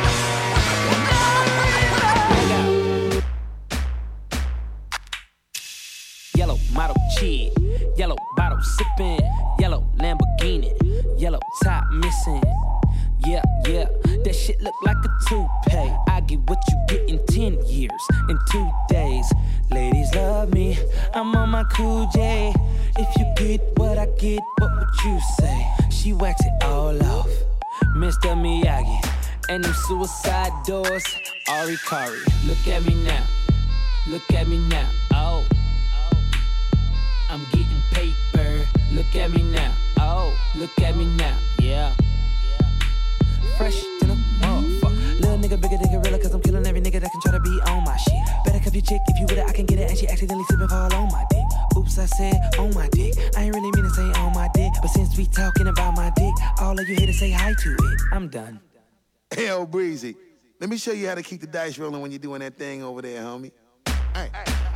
Yellow model cheat, yellow bottle sipping, yellow Lamborghini, yellow top missing. Yeah, that shit look like a toupee. I get what you get in 10 years, in 2 days. Ladies love me, I'm on my cool J. If you get what I get, what would you say? She wax it all off, Mr. Miyagi, and them suicide doors, Ari Kari. Look at me now, oh. I'm getting paper, look at me now, oh, look at me now, yeah. Fresh to the motherfucker, little nigga bigger than gorilla, cause I'm killing every nigga that can try to be on my shit. Better cuff your chick, if you with it, I can get it, and she accidentally slip and fall on my dick. Oops, I said on my dick, I ain't really mean to say on my dick, but since we talking about my dick, all of you here to say hi to it, I'm done. Hell, Breezy, let me show you how to keep the dice rolling when you're doing that thing over there, homie. Hey.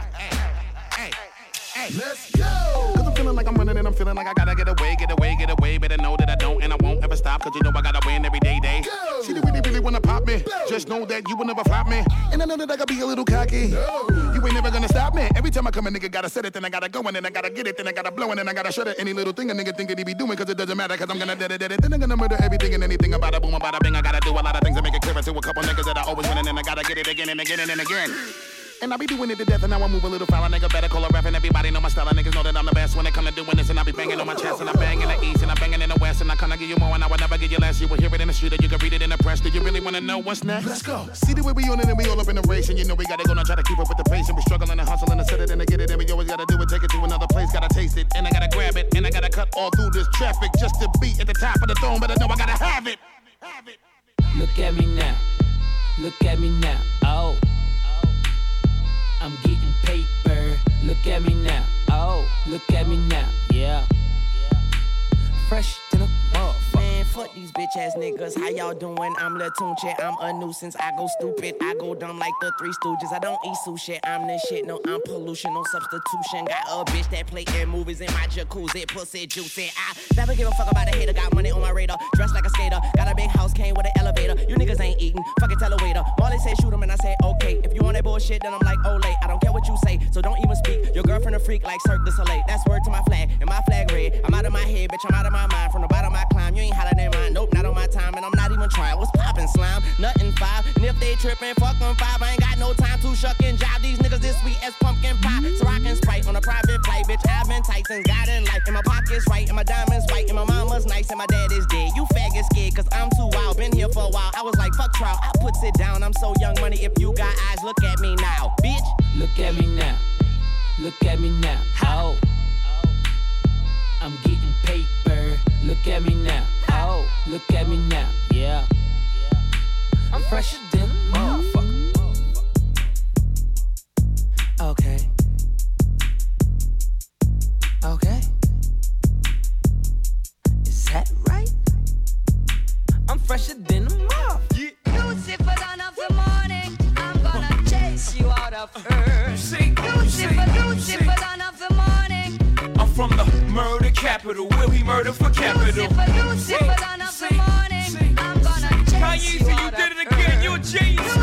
Let's go! Cause I'm feeling like I'm running and I'm feeling like I gotta get away. Better know that I don't and I won't ever stop. Cause you know I gotta win every day. Go! See, they really wanna pop me. Blow. Just know that you will never flop me. And I know that I gotta be a little cocky. No. You ain't never gonna stop me. Every time I come a nigga gotta set it, then I gotta go and then I gotta get it, then I gotta blow and then I gotta shut it. Any little thing a nigga think that he be doing, cause it doesn't matter, cause I'm gonna dead it. Then I'm gonna murder everything and anything about a boom, about a bing. I gotta do a lot of things to make it clearer to a couple niggas that I always win and then I gotta get it again and again and again. And I be doing it to death, and now I move a little foul. A nigga better call a rap, and everybody know my style. And niggas know that I'm the best when it come to doing this. And I be banging on my chest, and I bang in the east, and I banging in the west. And I kinda give you more, and I would never give you less. You will hear it in the street, or you can read it in the press. Do you really wanna know what's next? Let's go. See the way we on it, and we all up in the race. And you know we gotta go now, try to keep up with the pace. And we struggling and hustling to set it and to get it. And we always gotta do it, take it to another place. Gotta taste it, and I gotta grab it. And I gotta cut all through this traffic just to be at the top of the throne. But I know I gotta have it. Look at me now, oh. I'm getting paper, look at me now, oh, look at me now, yeah. Fresh to the motherfucker. Man, fuck these bitch ass niggas. How y'all doing? I'm Lil Tunche. I'm a nuisance. I go stupid. I go dumb like the Three Stooges. I don't eat sushi. I'm the shit. No, I'm pollution. No substitution. Got a bitch that play in movies in my jacuzzi. Pussy juicy. I never give a fuck about a hater. Got money on my radar. Dressed like a skater. Got a big house. Came with an elevator. You niggas ain't eating. Fucking tell a waiter. Molly said shoot him and I said okay. If you want that bullshit, then I'm like Olay. I don't care what you say. So don't even speak. Your girlfriend a freak like Cirque du Soleil. That's word to my flag. And my flag red. I'm out of my head, bitch. I'm out of my mind. From the bottom I climb. You ain't hotter than mine. Nope, not on my time. And I'm not even trying. What's poppin', slime? Nothing 5. And if they trippin', fuck them 5. I ain't got no time to shuck and jive. These niggas this sweet as pumpkin pie. So I can Sprite on a private flight, bitch. I've been tight since God in life. And my pocket's right. And my diamonds white. And my mama's nice. And my dad is dead. You faggot scared cause I'm too wild. Been here for a while. I was like, fuck trial. I puts it down. I'm so young money. If you got eyes, look at me now, bitch. Look at me now. Look at me now. Oh. I'm getting paper. Look at me now. Oh. Look at me now. Yeah. I'm fresher than a motherfucker. Okay. Okay. Is that right? capital. Will he murder for capital? Kanye said you did it again. You a genius,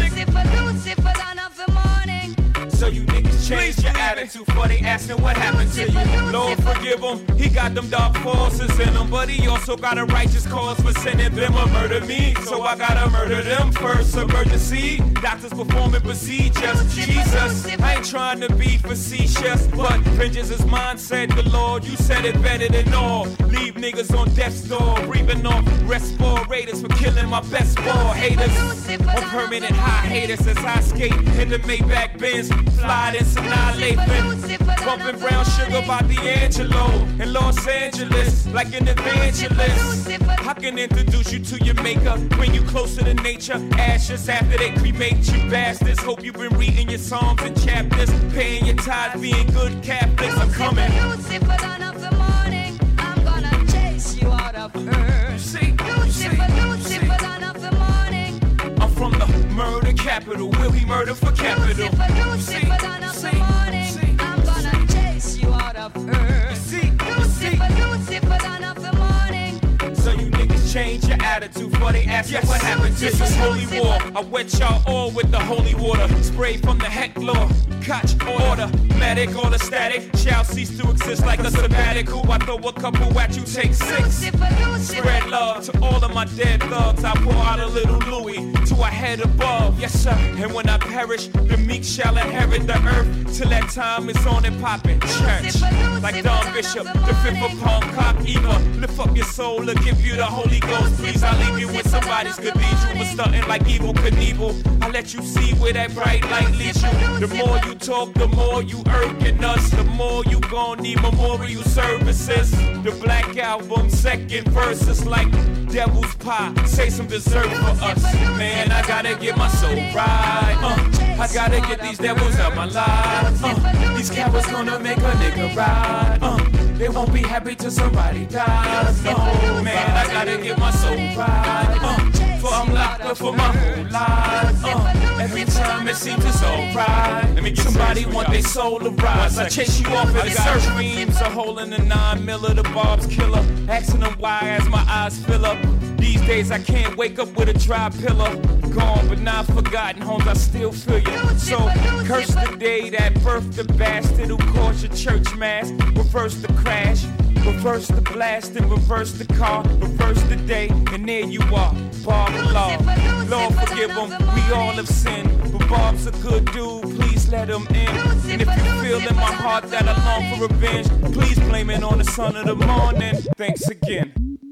nigga. So you niggas change your attitude before they asking what happened to you. Lord forgive him, he got them dark forces in him, but he also got a righteous cause for sending them to murder me. So I gotta murder them first. Emergency, doctors performing procedures. Jesus, I ain't trying to be facetious, but vengeance is mine, said the Lord. You said it better than all. Leave niggas on death's door, breathing off respirators for killing my best ball haters. On permanent high haters as I skate in the Maybach Benz, fly this annihilation. Bumping brown sugar by D'Angelo in Los Angeles, like an evangelist. I can introduce you to your maker, bring you closer to nature. Ashes after they cremate you bastards. Hope you've been reading your psalms and chapters, paying your tithes, being good Catholics. I'm coming. I'm gonna chase you out of earth. Lucifer, dawn of the morning. I'm from the murder capital. Will he murder for capital? Lucifer, dawn of the morning. I'm gonna chase you out of earth. Lucifer, dawn of the morning. So you niggas change your attitude before they ask you what happened to this is holy war. I wet y'all all with the holy water. Spray from the heck law. Catch order, medic or the static shall cease to exist like a sabbatical. I throw a couple at you, take 6. Spread love to all of my dead thugs. I pour out a little Louis to a head above. Yes sir, and when I perish, the meek shall inherit the earth. Till that time is on and poppin'. Church, like Don Bishop, the 5th upon cock Eva. Lift up your soul to give you the Holy Ghost. Please, I leave you with somebody's cathedral. But stunting like Evel Knievel. I let you see where that bright light leads you. The more you talk, the more you irking us. The more you gon' need memorial services. The Black Album, second verse is like devil's pie. Say some dessert for us. Man, I gotta get my soul right. I gotta get these devils out my life. These cowards gonna make a nigga ride. They won't be happy till somebody dies. No, man, I gotta get my soul right. For I'm locked up for my whole life. Every time it seems it's alright. Let me get somebody want their soul to rise. I chase you off in the search. Dreams a hole in the 9mm, the Bob's killer. Asking them why as my eyes fill up. These days I can't wake up with a dry pillow. Gone but not forgotten, homes I still feel you. So curse the day that birthed the bastard who caused your church mass. Reverse the crash, reverse the blast and reverse the car. Reverse the day and there you are, Bob the law. Lord forgive him, we all have sinned. But Bob's a good dude, please let him in. And if you feel in my heart that I long for revenge, please blame it on the son of the morning. Thanks again.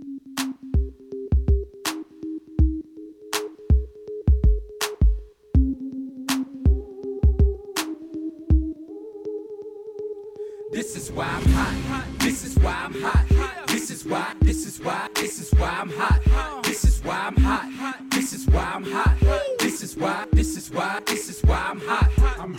This is why I'm hot. This is why I'm hot. This is why I'm hot. This is why I'm hot. This is why I'm hot. This is why I'm hot.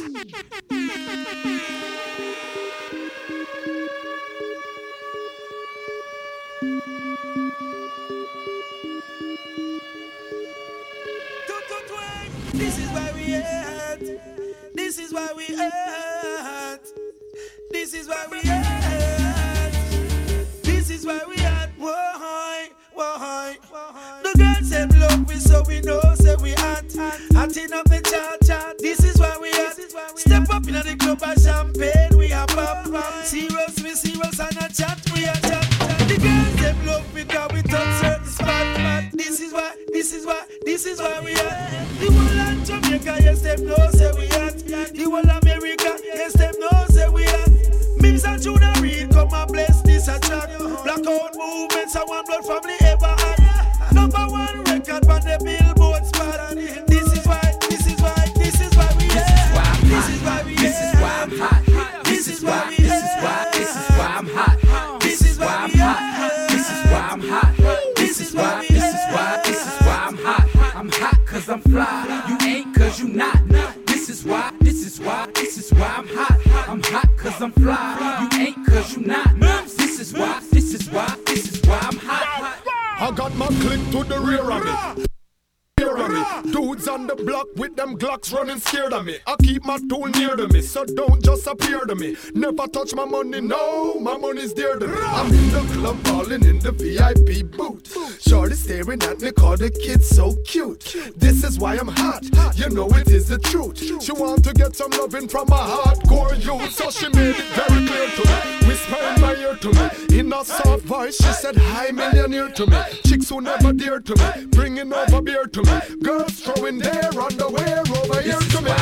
This is why we at. This is why we at. This is why we at. This is why we at. Why? The girls them love we, so we know, say we at. Acting up the chat. This is why we at. Step up in the club and champagne, we are pop. Serious, we serious and a chat, we are chat. The girls them love we, cause we touch certain spot. This is why we at. The whole of Jamaica, yes them know, say we at. The whole of America, yes them know, say we at. Mims and Junior Reid come and bless this a track. Blackout movements and one blood family ever had. #1 record on the Billboard spot. This is why we This is why I'm hot. This is why I'm hot. This is why I'm hot. This is why I'm hot. This is why I'm hot. I'm hot cause I'm fly. You ain't cause you not. This is why I'm hot. I'm hot cause I'm fly. You ain't cause you not. This is why I'm hot. I got my click to the rear of it. aware of me. Dudes on the block with them Glocks running scared of me. I keep my tool near to me, so don't just appear to me. Never touch my money, no, my money's dear to me. I'm in the club balling in the VIP booth. Shorty staring at me, call the kid so cute. This is why I'm hot, you know it is the truth. She want to get some loving from a hardcore youth, so she made it very clear to me. Whisper in my ear to me, in a soft voice, she said, hi millionaire to me. Chicks who never dear to me, bringing over beer to me. Girls throwing their underwear over here to me.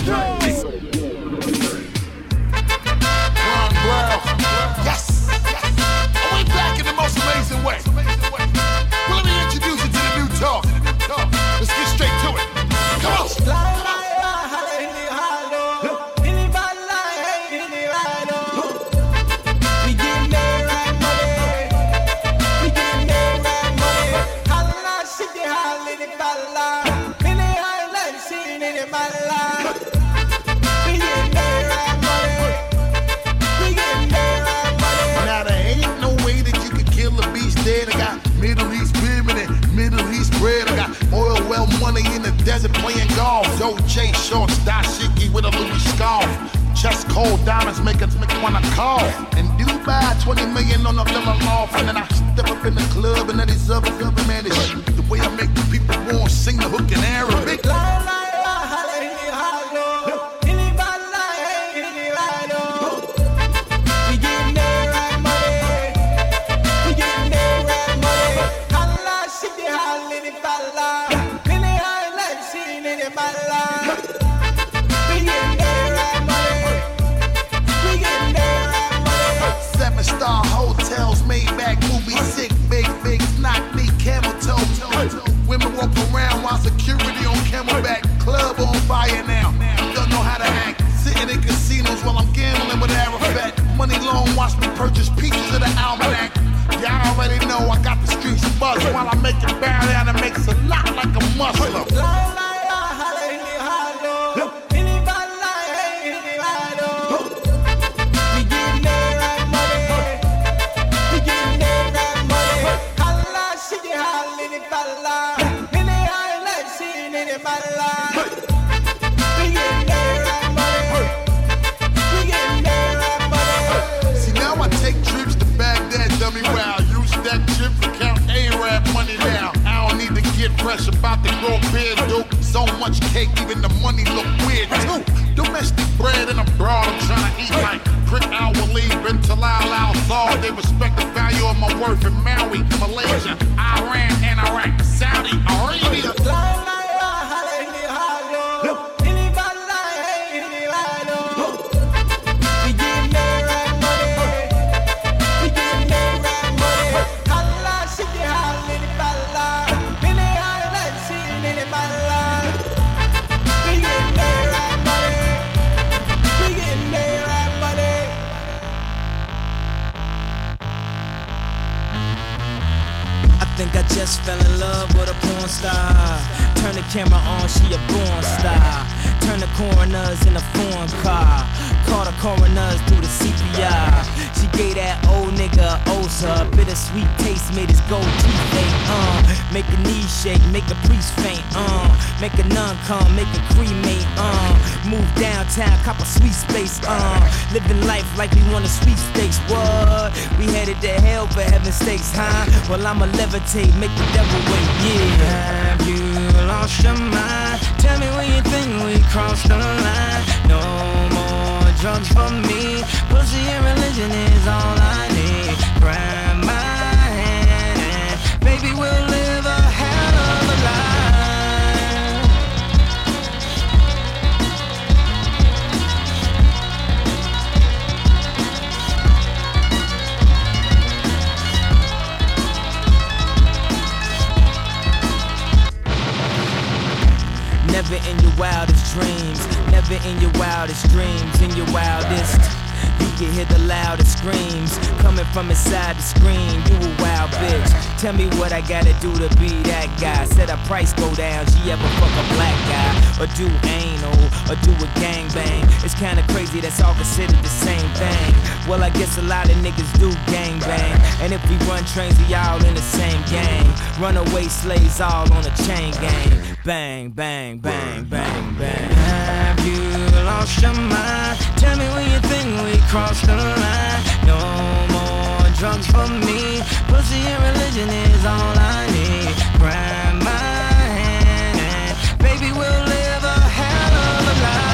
Yes! And we back in the most amazing way. Well, let me introduce you to the new talk. Let's get straight to it. Come on! Middle East women and Middle East bread. I got oil well money in the desert playing golf. Dolce shorts, dashiki with a Louis scarf. Chest cold diamonds make us wanna call. And Dubai, 20 million on a villa loft. And then I step up in the club and then these other man is the way I make the people want to sing the hook in Arabic. Seven-star hotels, Maybach, movie, sick, big, knock me, camel toe. Women walk around while security on camelback. Club on fire now. Don't know how to act. Sitting in casinos while I'm gambling with Arafat. Money long, watch me purchase pieces of the almanac. Y'all already know I got the streets buzz while I make it bow down and makes a lot like a muscle. See, now I take trips to Baghdad, dummy wow. Use that trip to count A-Rap money now. I don't need to get fresh about the grow beard, dude. So much cake, even the money look weird too. Domestic bread and abroad, I'm trying to eat like Prick Al-Waleed, Ben Talal Al-Zar. They respect the value of my worth in Maui, Malaysia, Iran, and Iraq, Saudi Arabia. I just fell in love with a porn star. Turn the camera on, she a born star. Turn the coroners in a foreign car. Call the coroners through the CPR. She gave that old nigga Osa. Bittersweet taste made his gold teeth ache. Make a knee shake, make a priest faint. Make a nun come, make a cremate. Move downtown, cop a sweet space. Living life like we want a sweet steaks. What? We headed to hell for heaven's sakes, huh? Well, I'ma levitate, make the devil wait, yeah. Have you lost your mind? Tell me when you think we crossed the line. No more drugs for me. Pussy and religion is all I need. Grab my hand and baby, we'll live a hell of a life. Never in your wildest dreams, never in your wildest dreams, in your wildest. You can hear the loudest screams coming from inside the screen. You a wild bitch. Tell me what I gotta do to be that guy. Said her price go down, she ever fuck a black guy, or do anal, or do a gangbang. It's kinda crazy, that's all considered the same thing. Well, I guess a lot of niggas do gangbang. And if we run trains, we all in the same gang. Runaway slaves all on a chain gang. Bang, bang, bang, bang, bang. Have you lost your mind? Tell me when you think we crossed the line. No more drugs for me. Pussy and religion is all I need. Grab my hand and baby, we'll live a hell of a life.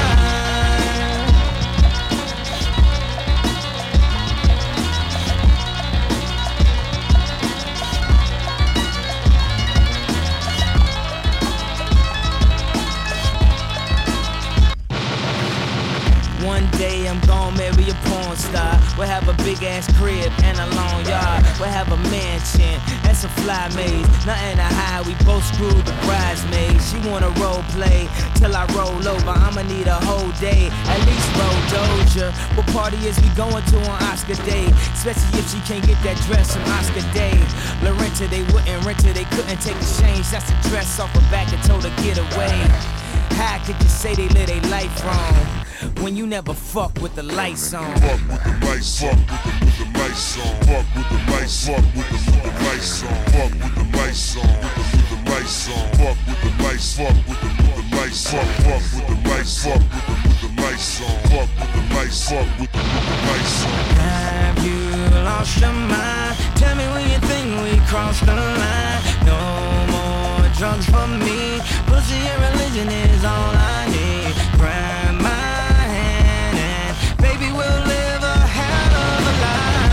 One day I'm gon' marry a porn star. We'll have a big ass crib and a long yard. We'll have a mansion and some fly maids. Nothing to hide, we both screwed the bridesmaids. She wanna role play till I roll over. I'ma need a whole day, at least roll Doja. What party is we going to on Oscar Day? Especially if she can't get that dress from Oscar Day. Lorenta, they wouldn't rent her, they couldn't take the change. That's the dress off her back and told her get away. How could you say they live their life wrong when you never fuck with the lights on? Fuck with the lights, fuck with the lights on. Fuck with the lights, fuck with the lights on. Fuck with the lights on, with the lights on. Fuck with the lights, fuck with the lights. Fuck with the lights, fuck with the lights on. Fuck with the lights, fuck with the lights on. Have you lost your mind? Tell me when you think we crossed the line. No more drugs for me. Pussy and religion is all I need. Grab my hand and baby, we'll live a hell of a life.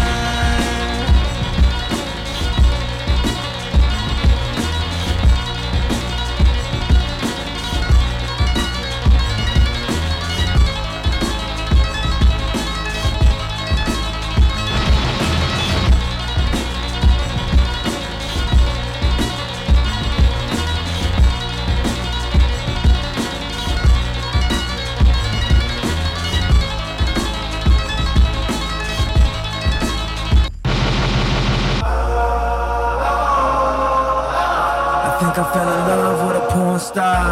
I fell in love with a porn star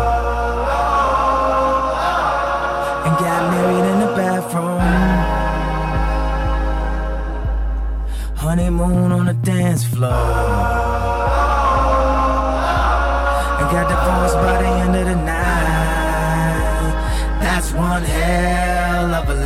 and got married in the bathroom. Honeymoon on the dance floor and got divorced by the end of the night. That's one hell of a